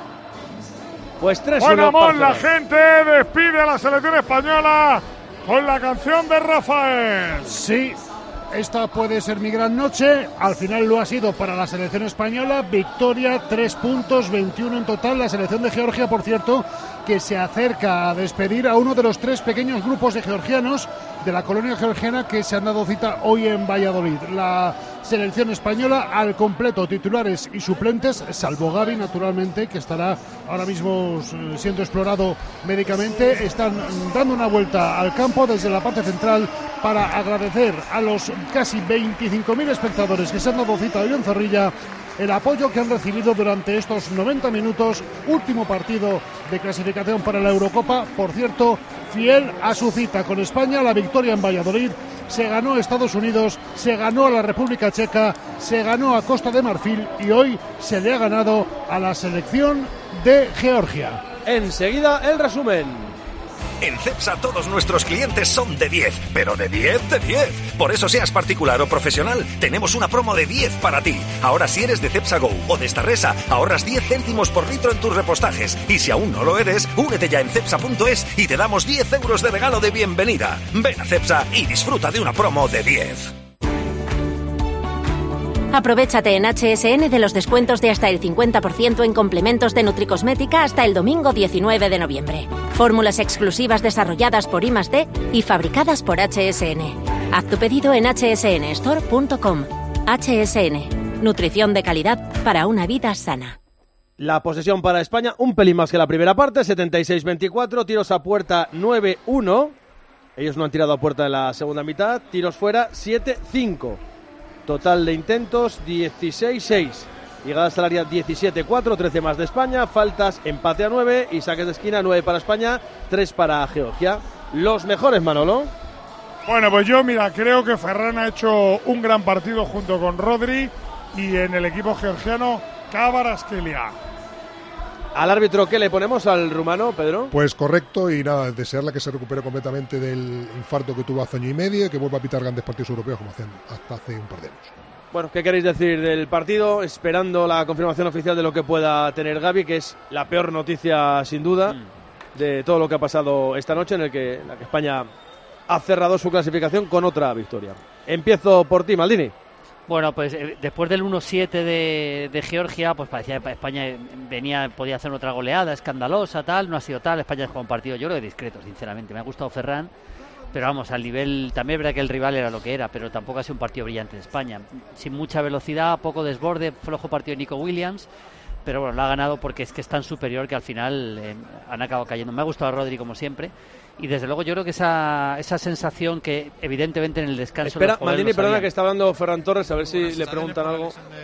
Pues tres Bueno, uno. Mon, la gente despide a la selección española con la canción de Rafael. Sí, esta puede ser mi gran noche. Al final lo ha sido para la selección española. Victoria, tres puntos, veintiuno en total. La selección de Georgia, por cierto, que se acerca a despedir a uno de los tres pequeños grupos de georgianos de la colonia georgiana que se han dado cita hoy en Valladolid. La selección española al completo, titulares y suplentes, salvo Gavi, naturalmente, que estará ahora mismo siendo explorado médicamente. Están dando una vuelta al campo desde la parte central para agradecer a los casi veinticinco mil espectadores que se han dado cita hoy en Zorrilla el apoyo que han recibido durante estos noventa minutos, último partido de clasificación para la Eurocopa. Por cierto, fiel a su cita con España, la victoria en Valladolid, se ganó a Estados Unidos, se ganó a la República Checa, se ganó a Costa de Marfil y hoy se le ha ganado a la selección de Georgia. Enseguida el resumen. En Cepsa todos nuestros clientes son de diez, pero de diez, de diez. Por eso, seas particular o profesional, tenemos una promo de diez para ti. Ahora, si eres de Cepsa Go o de Starresa, ahorras diez céntimos por litro en tus repostajes. Y si aún no lo eres, únete ya en cepsa punto es y te damos diez euros de regalo de bienvenida. Ven a Cepsa y disfruta de una promo de diez. Aprovéchate en H S N de los descuentos de hasta el cincuenta por ciento en complementos de Nutricosmética hasta el domingo diecinueve de noviembre. Fórmulas exclusivas desarrolladas por I más D y fabricadas por H S N. Haz tu pedido en h s n store punto com. H S N. Nutrición de calidad para una vida sana. La posesión para España, un pelín más que la primera parte, setenta y seis veinticuatro, tiros a puerta nueve uno. Ellos no han tirado a puerta en la segunda mitad, tiros fuera siete cinco. Total de intentos dieciséis seis. Llegadas al área diecisiete cuatro, trece más de España, faltas empate a nueve y saques de esquina nueve para España, tres para Georgia. Los mejores, Manolo. Bueno, pues yo, mira, creo que Ferran ha hecho un gran partido junto con Rodri y en el equipo georgiano Kvaratskhelia. Al árbitro, ¿qué le ponemos al rumano, Pedro? Pues correcto, y nada, desearle que se recupere completamente del infarto que tuvo hace año y medio y que vuelva a pitar grandes partidos europeos como hacían hasta hace un par de años. Bueno, ¿qué queréis decir del partido? Esperando la confirmación oficial de lo que pueda tener Gavi, que es la peor noticia, sin duda, mm. de todo lo que ha pasado esta noche, en el que, en la que España ha cerrado su clasificación con otra victoria. Empiezo por ti, Maldini. Bueno, pues eh, después del uno siete de, de Georgia, pues parecía que España venía, podía hacer otra goleada escandalosa, tal, no ha sido tal. España ha jugado un partido, yo creo que discreto, sinceramente. Me ha gustado Ferran, pero vamos, al nivel, también es verdad que el rival era lo que era, pero tampoco ha sido un partido brillante de España. Sin mucha velocidad, poco desborde, flojo partido de Nico Williams, pero bueno, lo ha ganado porque es que es tan superior que al final eh, han acabado cayendo. Me ha gustado a Rodri como siempre. Y desde luego yo creo que esa esa sensación que evidentemente en el descanso... Espera, Maldini, perdona, que está hablando Ferran Torres, a ver si le preguntan algo.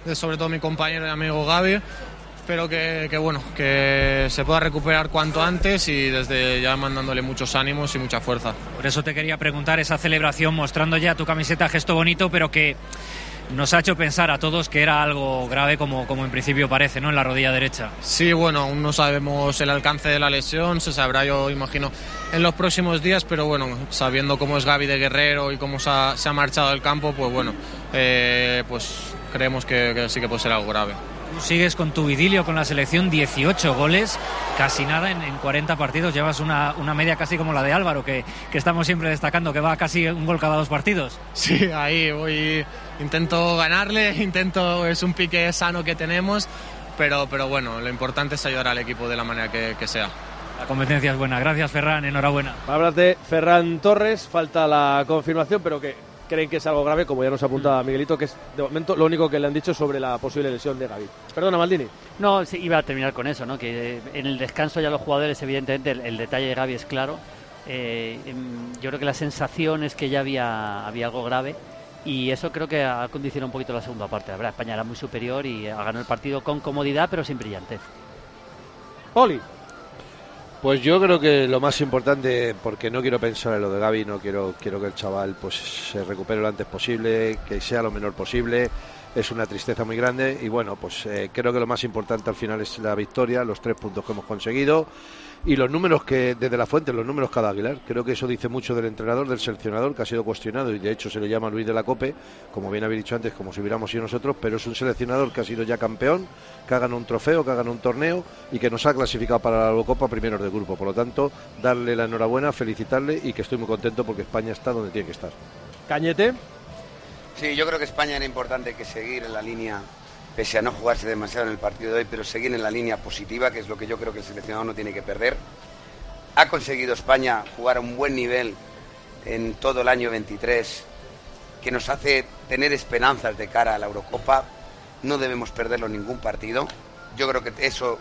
de sobre todo mi compañero y amigo Gavi. Espero que, que bueno, que se pueda recuperar cuanto antes y desde ya mandándole muchos ánimos y mucha fuerza. Por eso te quería preguntar esa celebración mostrando ya tu camiseta, gesto bonito, pero que nos ha hecho pensar a todos que era algo grave como, como en principio parece, ¿no? En la rodilla derecha. Sí, bueno, aún no sabemos el alcance de la lesión, se sabrá yo imagino en los próximos días, pero bueno, sabiendo cómo es Gavi de guerrero y cómo se ha, se ha marchado del campo, pues bueno, eh, pues creemos que, que sí que puede ser algo grave. Tú sigues con tu idilio con la selección, dieciocho goles, casi nada en, en cuarenta partidos, llevas una, una media casi como la de Álvaro, que, que estamos siempre destacando, que va casi un gol cada dos partidos. Sí, ahí voy, intento ganarle, intento, es un pique sano que tenemos, pero, pero bueno, lo importante es ayudar al equipo de la manera que, que sea. La competencia es buena, gracias Ferran, enhorabuena. Palabras de Ferran Torres, falta la confirmación, pero que creen que es algo grave, como ya nos apuntaba Miguelito, que es de momento lo único que le han dicho sobre la posible lesión de Gavi. Perdona, Maldini. No, sí, iba a terminar con eso, ¿no? Que en el descanso ya los jugadores, evidentemente, el, el detalle de Gavi es claro. Eh, yo creo que la sensación es que ya había, había algo grave y eso creo que ha condicionado un poquito la segunda parte. La verdad, España era muy superior y ha ganado el partido con comodidad, pero sin brillantez. Oli. Pues yo creo que lo más importante, porque no quiero pensar en lo de Gavi, no quiero quiero que el chaval pues se recupere lo antes posible, que sea lo menor posible. Es una tristeza muy grande y bueno, pues eh, creo que lo más importante al final es la victoria, los tres puntos que hemos conseguido y los números que desde la fuente, los números cada Aguilar. Creo que eso dice mucho del entrenador, del seleccionador, que ha sido cuestionado y de hecho se le llama Luis de la Cope, como bien habéis dicho antes, como si hubiéramos sido nosotros, pero es un seleccionador que ha sido ya campeón, que ha ganado un trofeo, que ha ganado un torneo y que nos ha clasificado para la Eurocopa primeros de grupo. Por lo tanto, darle la enhorabuena, felicitarle y que estoy muy contento porque España está donde tiene que estar. Cañete. Sí, yo creo que España era importante que seguir en la línea, pese a no jugarse demasiado en el partido de hoy, pero seguir en la línea positiva, que es lo que yo creo que el seleccionador no tiene que perder. Ha conseguido España jugar a un buen nivel en todo el año veintitrés, que nos hace tener esperanzas de cara a la Eurocopa. No debemos perderlo en ningún partido. Yo creo que eso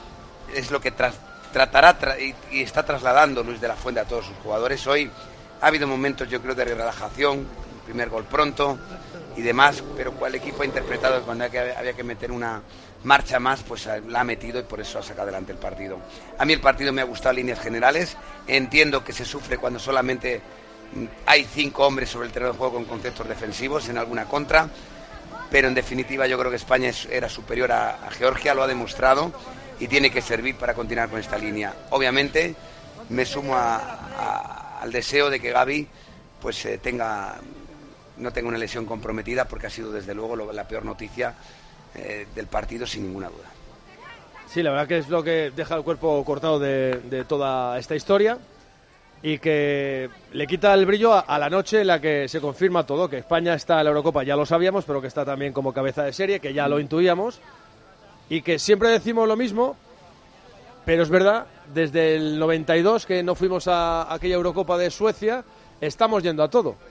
es lo que tras, tratará tra, y, y está trasladando Luis de la Fuente a todos sus jugadores. Hoy ha habido momentos, yo creo, de relajación, primer gol pronto y demás, pero el equipo ha interpretado que cuando había que meter una marcha más, pues la ha metido y por eso ha sacado adelante el partido. A mí el partido me ha gustado en líneas generales, entiendo que se sufre cuando solamente hay cinco hombres sobre el terreno de juego con conceptos defensivos en alguna contra, pero en definitiva yo creo que España era superior a, a Georgia, lo ha demostrado y tiene que servir para continuar con esta línea. Obviamente me sumo a, a, al deseo de que Gavi pues eh, tenga no tenga una lesión comprometida, porque ha sido desde luego lo, la peor noticia eh, del partido sin ninguna duda. Sí, la verdad que es lo que deja el cuerpo cortado de, de toda esta historia y que le quita el brillo a, a la noche en la que se confirma todo, que España está en la Eurocopa, ya lo sabíamos, pero que está también como cabeza de serie, que ya lo intuíamos y que siempre decimos lo mismo, pero es verdad, desde el noventa y dos que no fuimos a, a aquella Eurocopa de Suecia, estamos yendo a todo.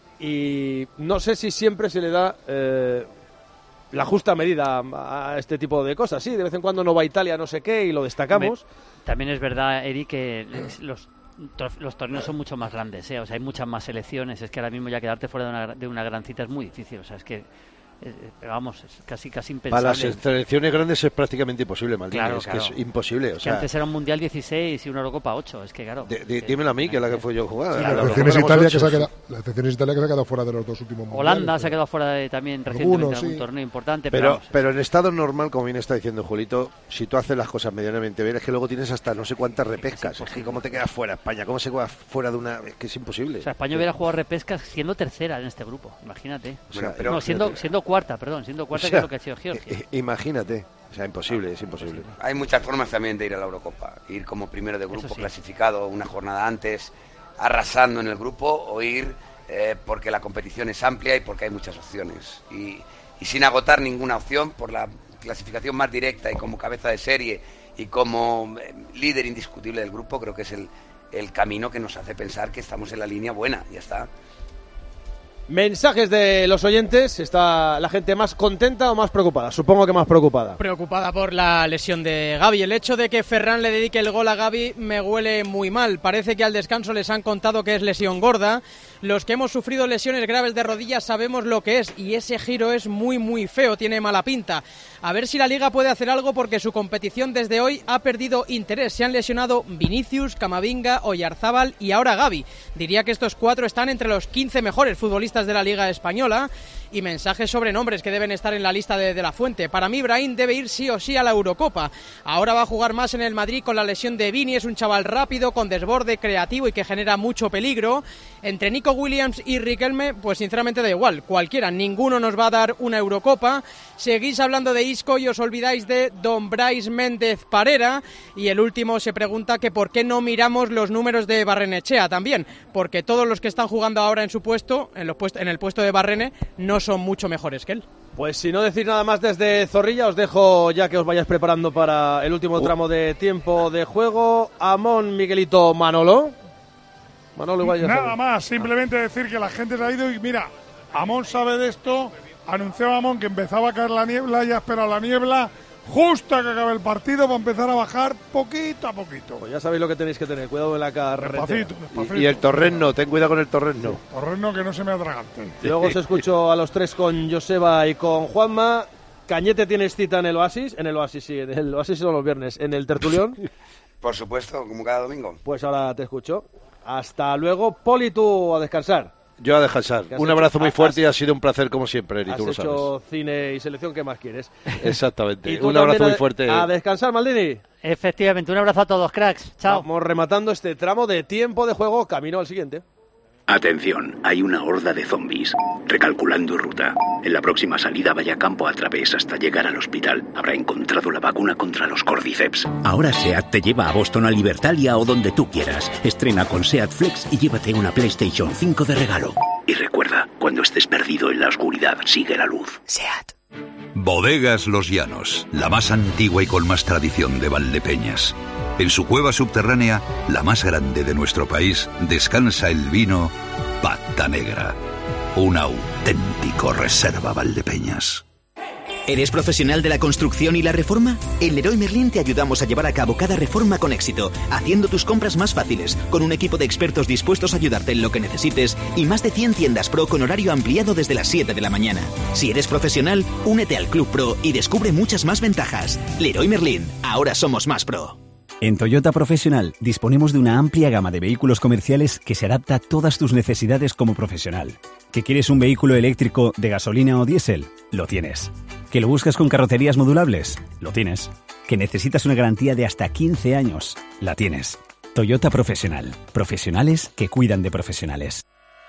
Y no sé si siempre se le da eh, la justa medida a, a este tipo de cosas. Sí, de vez en cuando no va a Italia no sé qué y lo destacamos. También es verdad, Eric, que los, los torneos son mucho más grandes, ¿eh? O sea, hay muchas más selecciones. Es que ahora mismo ya quedarte fuera de una, de una gran cita es muy difícil. O sea, es que Eh, vamos, es casi casi impensable. Para las selecciones grandes es prácticamente imposible, Maldini, claro, es claro. que es imposible. O que sea, antes era un Mundial dieciséis y una Eurocopa ocho, es que claro. De, de, dímelo a mí, que es la que fue yo jugar. Sí, la, la excepción es Italia, que se ha quedado, la excepción es Italia que se ha quedado fuera de los dos últimos mundiales. Holanda se ha quedado fuera de, también recientemente de algún sí. torneo importante. Pero, pero, vamos, pero en estado normal, como bien está diciendo Julito, si tú haces las cosas medianamente bien, es que luego tienes hasta no sé cuántas repescas. Es, es que cómo te quedas fuera España, cómo se queda fuera de una... Es que es imposible. O sea, España hubiera jugado repescas siendo tercera en este grupo, imagínate. O sea, pero, no, siendo, siendo cuarta, perdón, siendo cuarta, o sea, que es lo que ha sido Georgia. Imagínate, o sea, imposible, es imposible. Hay muchas formas también de ir a la Eurocopa, ir como primero de grupo sí. clasificado una jornada antes, arrasando en el grupo, o ir eh, porque la competición es amplia y porque hay muchas opciones. Y, y sin agotar ninguna opción, por la clasificación más directa y como cabeza de serie y como eh, líder indiscutible del grupo, creo que es el, el camino que nos hace pensar que estamos en la línea buena, ya está. Mensajes de los oyentes. ¿Está la gente más contenta o más preocupada? Supongo que más preocupada. Preocupada por la lesión de Gavi. El hecho de que Ferran le dedique el gol a Gavi me huele muy mal. Parece que al descanso les han contado que es lesión gorda. Los que hemos sufrido lesiones graves de rodillas sabemos lo que es, y ese giro es muy muy feo, tiene mala pinta. A ver si la Liga puede hacer algo, porque su competición desde hoy ha perdido interés. Se han lesionado Vinicius, Camavinga, Oyarzábal y ahora Gavi. Diría que estos cuatro están entre los quince mejores futbolistas de la Liga Española. Y mensajes sobre nombres que deben estar en la lista de, de la Fuente. Para mí, Brahim debe ir sí o sí a la Eurocopa. Ahora va a jugar más en el Madrid con la lesión de Vini. Es un chaval rápido, con desborde, creativo y que genera mucho peligro. Entre Nico Williams y Riquelme, pues sinceramente da igual. Cualquiera, ninguno nos va a dar una Eurocopa. Seguís hablando de Isco y os olvidáis de Don Brais Méndez Parera. Y el último se pregunta que por qué no miramos los números de Barrenechea también. Porque todos los que están jugando ahora en su puesto, en, los puest- en el puesto de Barrene, no son mucho mejores que él. Pues si no decir nada más desde Zorrilla, os dejo ya que os vayáis preparando para el último tramo de tiempo de juego. Amón, Miguelito, Manolo. Manolo igual ya Nada sabe. más, simplemente decir que la gente se ha ido y mira, Amón sabe de esto. Anunció Amón que empezaba a caer la niebla, ya espera la niebla justo a que acabe el partido para empezar a bajar poquito a poquito. Pues ya sabéis lo que tenéis que tener, cuidado en la carretera. Despacito, despacito. Y, y el torreno, ten cuidado con el torreno. Torreno que no se me atragante. Luego os escucho a los tres con Joseba y con Juanma. Cañete, ¿tienes cita en el Oasis? En el Oasis, sí, en el Oasis son los viernes. ¿En el Tertulión? Por supuesto, como cada domingo. Pues ahora te escucho. Hasta luego, Poli, tú a descansar. Yo a descansar. Un hecho? abrazo muy Has- fuerte y ha sido un placer como siempre, Eri, Has tú lo hecho sabes. cine y selección, ¿qué más quieres? Exactamente. Y tú Un abrazo también muy a- fuerte. A descansar, Maldini. Efectivamente, un abrazo a todos, cracks. Chao. Vamos rematando este tramo de tiempo de juego, camino al siguiente. Atención, hay una horda de zombies. Recalculando ruta. En la próxima salida vaya campo a través hasta llegar al hospital. Habrá encontrado la vacuna contra los cordyceps. Ahora SEAT te lleva a Boston, a Libertalia o donde tú quieras. Estrena con SEAT Flex y llévate una PlayStation cinco de regalo. Y recuerda, cuando estés perdido en la oscuridad, sigue la luz. SEAT. Bodegas Los Llanos, la más antigua y con más tradición de Valdepeñas. En su cueva subterránea, la más grande de nuestro país, descansa el vino Pata Negra, un auténtico reserva Valdepeñas. ¿Eres profesional de la construcción y la reforma? En Leroy Merlin te ayudamos a llevar a cabo cada reforma con éxito, haciendo tus compras más fáciles, con un equipo de expertos dispuestos a ayudarte en lo que necesites y más de cien tiendas Pro con horario ampliado desde las siete de la mañana. Si eres profesional, únete al Club Pro y descubre muchas más ventajas. Leroy Merlin, ahora somos más pro. En Toyota Profesional disponemos de una amplia gama de vehículos comerciales que se adapta a todas tus necesidades como profesional. ¿Que quieres un vehículo eléctrico de gasolina o diésel? Lo tienes. ¿Que lo buscas con carrocerías modulables? Lo tienes. ¿Que necesitas una garantía de hasta quince años? La tienes. Toyota Profesional. Profesionales que cuidan de profesionales.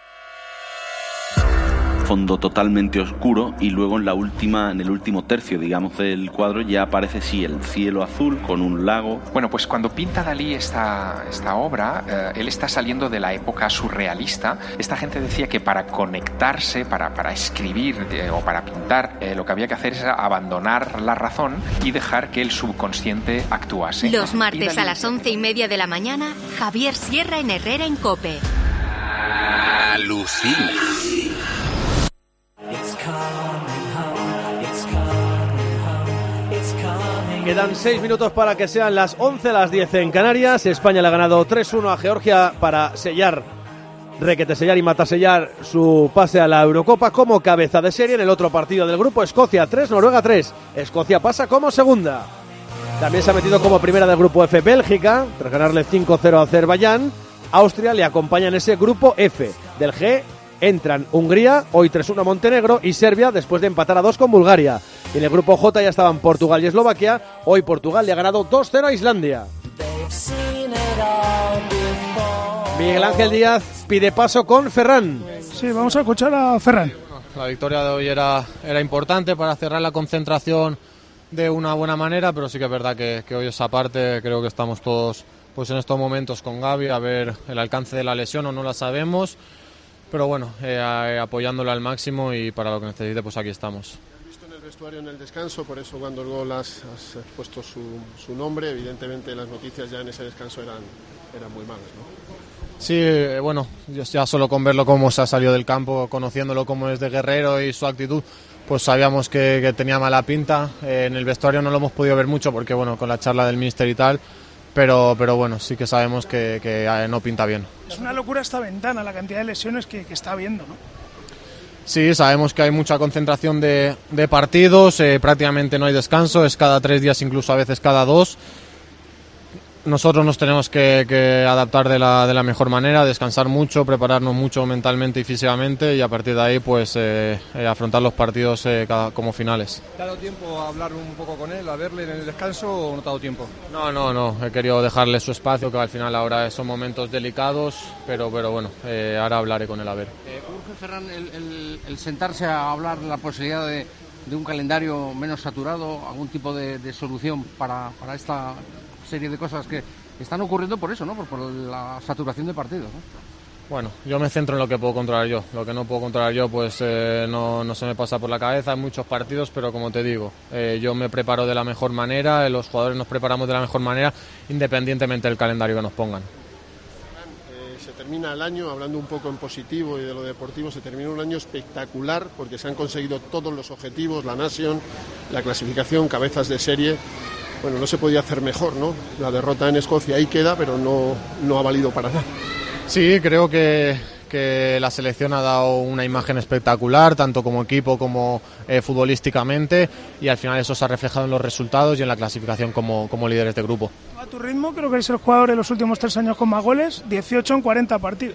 Fondo totalmente oscuro y luego en la última, en el último tercio, digamos, del cuadro ya aparece sí el cielo azul con un lago. Bueno, pues cuando pinta Dalí esta, esta obra, eh, él está saliendo de la época surrealista. Esta gente decía que para conectarse, para, para escribir eh, o para pintar, eh, lo que había que hacer es abandonar la razón y dejar que el subconsciente actuase. Los Y martes Dalí- a las once y media de la mañana, Javier Sierra en Herrera en COPE. Alucina. Quedan seis minutos para que sean las once, las diez en Canarias. España le ha ganado tres uno a Georgia para sellar, requete sellar y matasellar su pase a la Eurocopa como cabeza de serie. En el otro partido del grupo, Escocia tres, Noruega tres. Escocia pasa como segunda. También se ha metido como primera del grupo F Bélgica, tras ganarle cinco cero a Azerbaiyán. Austria le acompaña en ese grupo F. Del G entran Hungría, hoy tres uno a Montenegro, y Serbia después de empatar a dos con Bulgaria. Y en el grupo J ya estaban Portugal y Eslovaquia. Hoy Portugal le ha ganado dos cero a Islandia. Miguel Ángel Díaz pide paso con Ferran. Sí, vamos a escuchar a Ferran. La victoria de hoy era, era importante para cerrar la concentración de una buena manera, pero sí que es verdad que, que hoy esa parte creo que estamos todos pues en estos momentos con Gavi a ver el alcance de la lesión o no la sabemos, pero bueno, eh, eh, apoyándolo al máximo y para lo que necesite pues aquí estamos. Visto en el vestuario en el descanso, por eso cuando el gol has, has puesto su, su nombre, evidentemente las noticias ya en ese descanso eran, eran muy malas, ¿no? Sí, bueno, ya solo con verlo cómo se ha salido del campo, conociéndolo como es de guerrero y su actitud, pues sabíamos que, que tenía mala pinta. Eh, en el vestuario no lo hemos podido ver mucho porque, bueno, con la charla del míster y tal, pero, pero bueno, sí que sabemos que, que no pinta bien. Es una locura esta ventana, la cantidad de lesiones que, que está habiendo, ¿no? Sí, sabemos que hay mucha concentración de, de partidos, eh, prácticamente no hay descanso, es cada tres días, incluso a veces cada dos. Nosotros nos tenemos que, que adaptar de la, de la mejor manera, descansar mucho, prepararnos mucho mentalmente y físicamente y a partir de ahí pues eh, eh, afrontar los partidos eh, cada, como finales. ¿Te ha dado tiempo a hablar un poco con él, a verle en el descanso o no te ha dado tiempo? No, no, no, he querido dejarle su espacio, que al final ahora son momentos delicados, pero, pero bueno, eh, ahora hablaré con él a ver. Eh, ¿Urge, Ferran, el, el, el sentarse a hablar de la posibilidad de, de un calendario menos saturado, algún tipo de, de solución para, para esta serie de cosas que están ocurriendo por eso, ¿no? Por, por la saturación de partidos, ¿no? Bueno, yo me centro en lo que puedo controlar yo. Lo que no puedo controlar yo, pues eh, no, no se me pasa por la cabeza. Hay muchos partidos, pero como te digo, eh, yo me preparo de la mejor manera, los jugadores nos preparamos de la mejor manera, independientemente del calendario que nos pongan. Eh, se termina el año, hablando un poco en positivo y de lo deportivo, se termina un año espectacular porque se han conseguido todos los objetivos, la Nation, la clasificación, cabezas de serie. Bueno, no se podía hacer mejor, ¿no? La derrota en Escocia ahí queda, pero no, no ha valido para nada. Sí, creo que, que la selección ha dado una imagen espectacular, tanto como equipo como eh, futbolísticamente, y al final eso se ha reflejado en los resultados y en la clasificación como, como líderes de grupo. A tu ritmo, creo que eres el jugador de los últimos tres años con más goles, dieciocho en cuarenta partidos.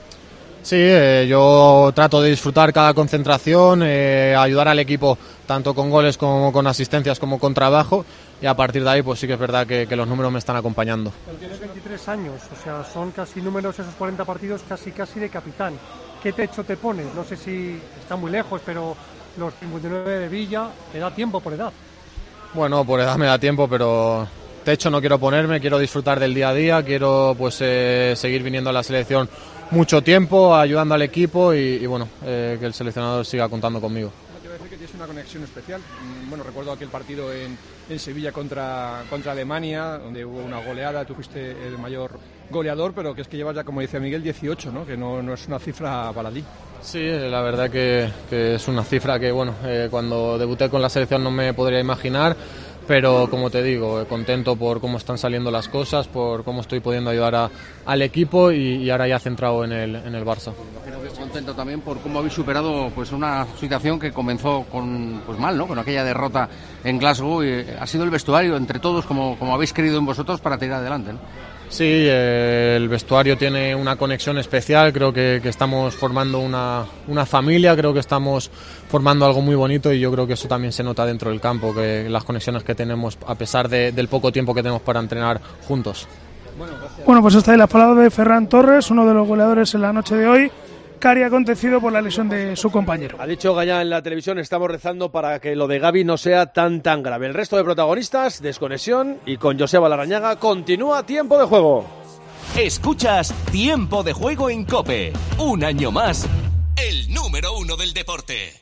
Sí, eh, yo trato de disfrutar cada concentración, eh, ayudar al equipo tanto con goles como con asistencias como con trabajo, y a partir de ahí pues sí que es verdad que, que los números me están acompañando. Pero tienes veintitrés años, o sea, son casi números esos cuarenta partidos casi casi de capitán. ¿Qué techo te pones? No sé si está muy lejos, pero los cincuenta y nueve de Villa, ¿te da tiempo por edad? Bueno, por edad me da tiempo, pero techo no quiero ponerme, quiero disfrutar del día a día, quiero pues eh, seguir viniendo a la selección mucho tiempo, ayudando al equipo y, y bueno, eh, que el seleccionador siga contando conmigo. Te voy a decir que tienes una conexión especial. Bueno, recuerdo aquel partido en, en Sevilla contra, contra Alemania, donde hubo una goleada, tú fuiste el mayor goleador, pero que es que llevas ya, como decía Miguel, dieciocho, ¿no? Que no, no es una cifra baladí. Sí, la verdad que, que es una cifra que, bueno, eh, cuando debuté con la selección no me podría imaginar, pero como te digo, contento por cómo están saliendo las cosas, por cómo estoy pudiendo ayudar a, al equipo y, y ahora ya centrado en el, en el Barça. Imagino que contento también por cómo habéis superado pues una situación que comenzó con pues mal, ¿no? Con aquella derrota en Glasgow, y ha sido el vestuario entre todos como, como habéis creído en vosotros para tirar adelante, ¿no? Sí, eh, el vestuario tiene una conexión especial, creo que, que estamos formando una, una familia, creo que estamos formando algo muy bonito y yo creo que eso también se nota dentro del campo, que las conexiones que tenemos a pesar de, del poco tiempo que tenemos para entrenar juntos. Bueno, pues hasta ahí las palabras de Ferran Torres, uno de los goleadores en la noche de hoy, cari acontecido por la lesión de su compañero. Ha dicho Gallá en la televisión, estamos rezando para que lo de Gavi no sea tan tan grave. El resto de protagonistas, desconexión, y con Joseba Larrañaga continúa Tiempo de Juego. Escuchas Tiempo de Juego en COPE. Un año más, el número uno del deporte.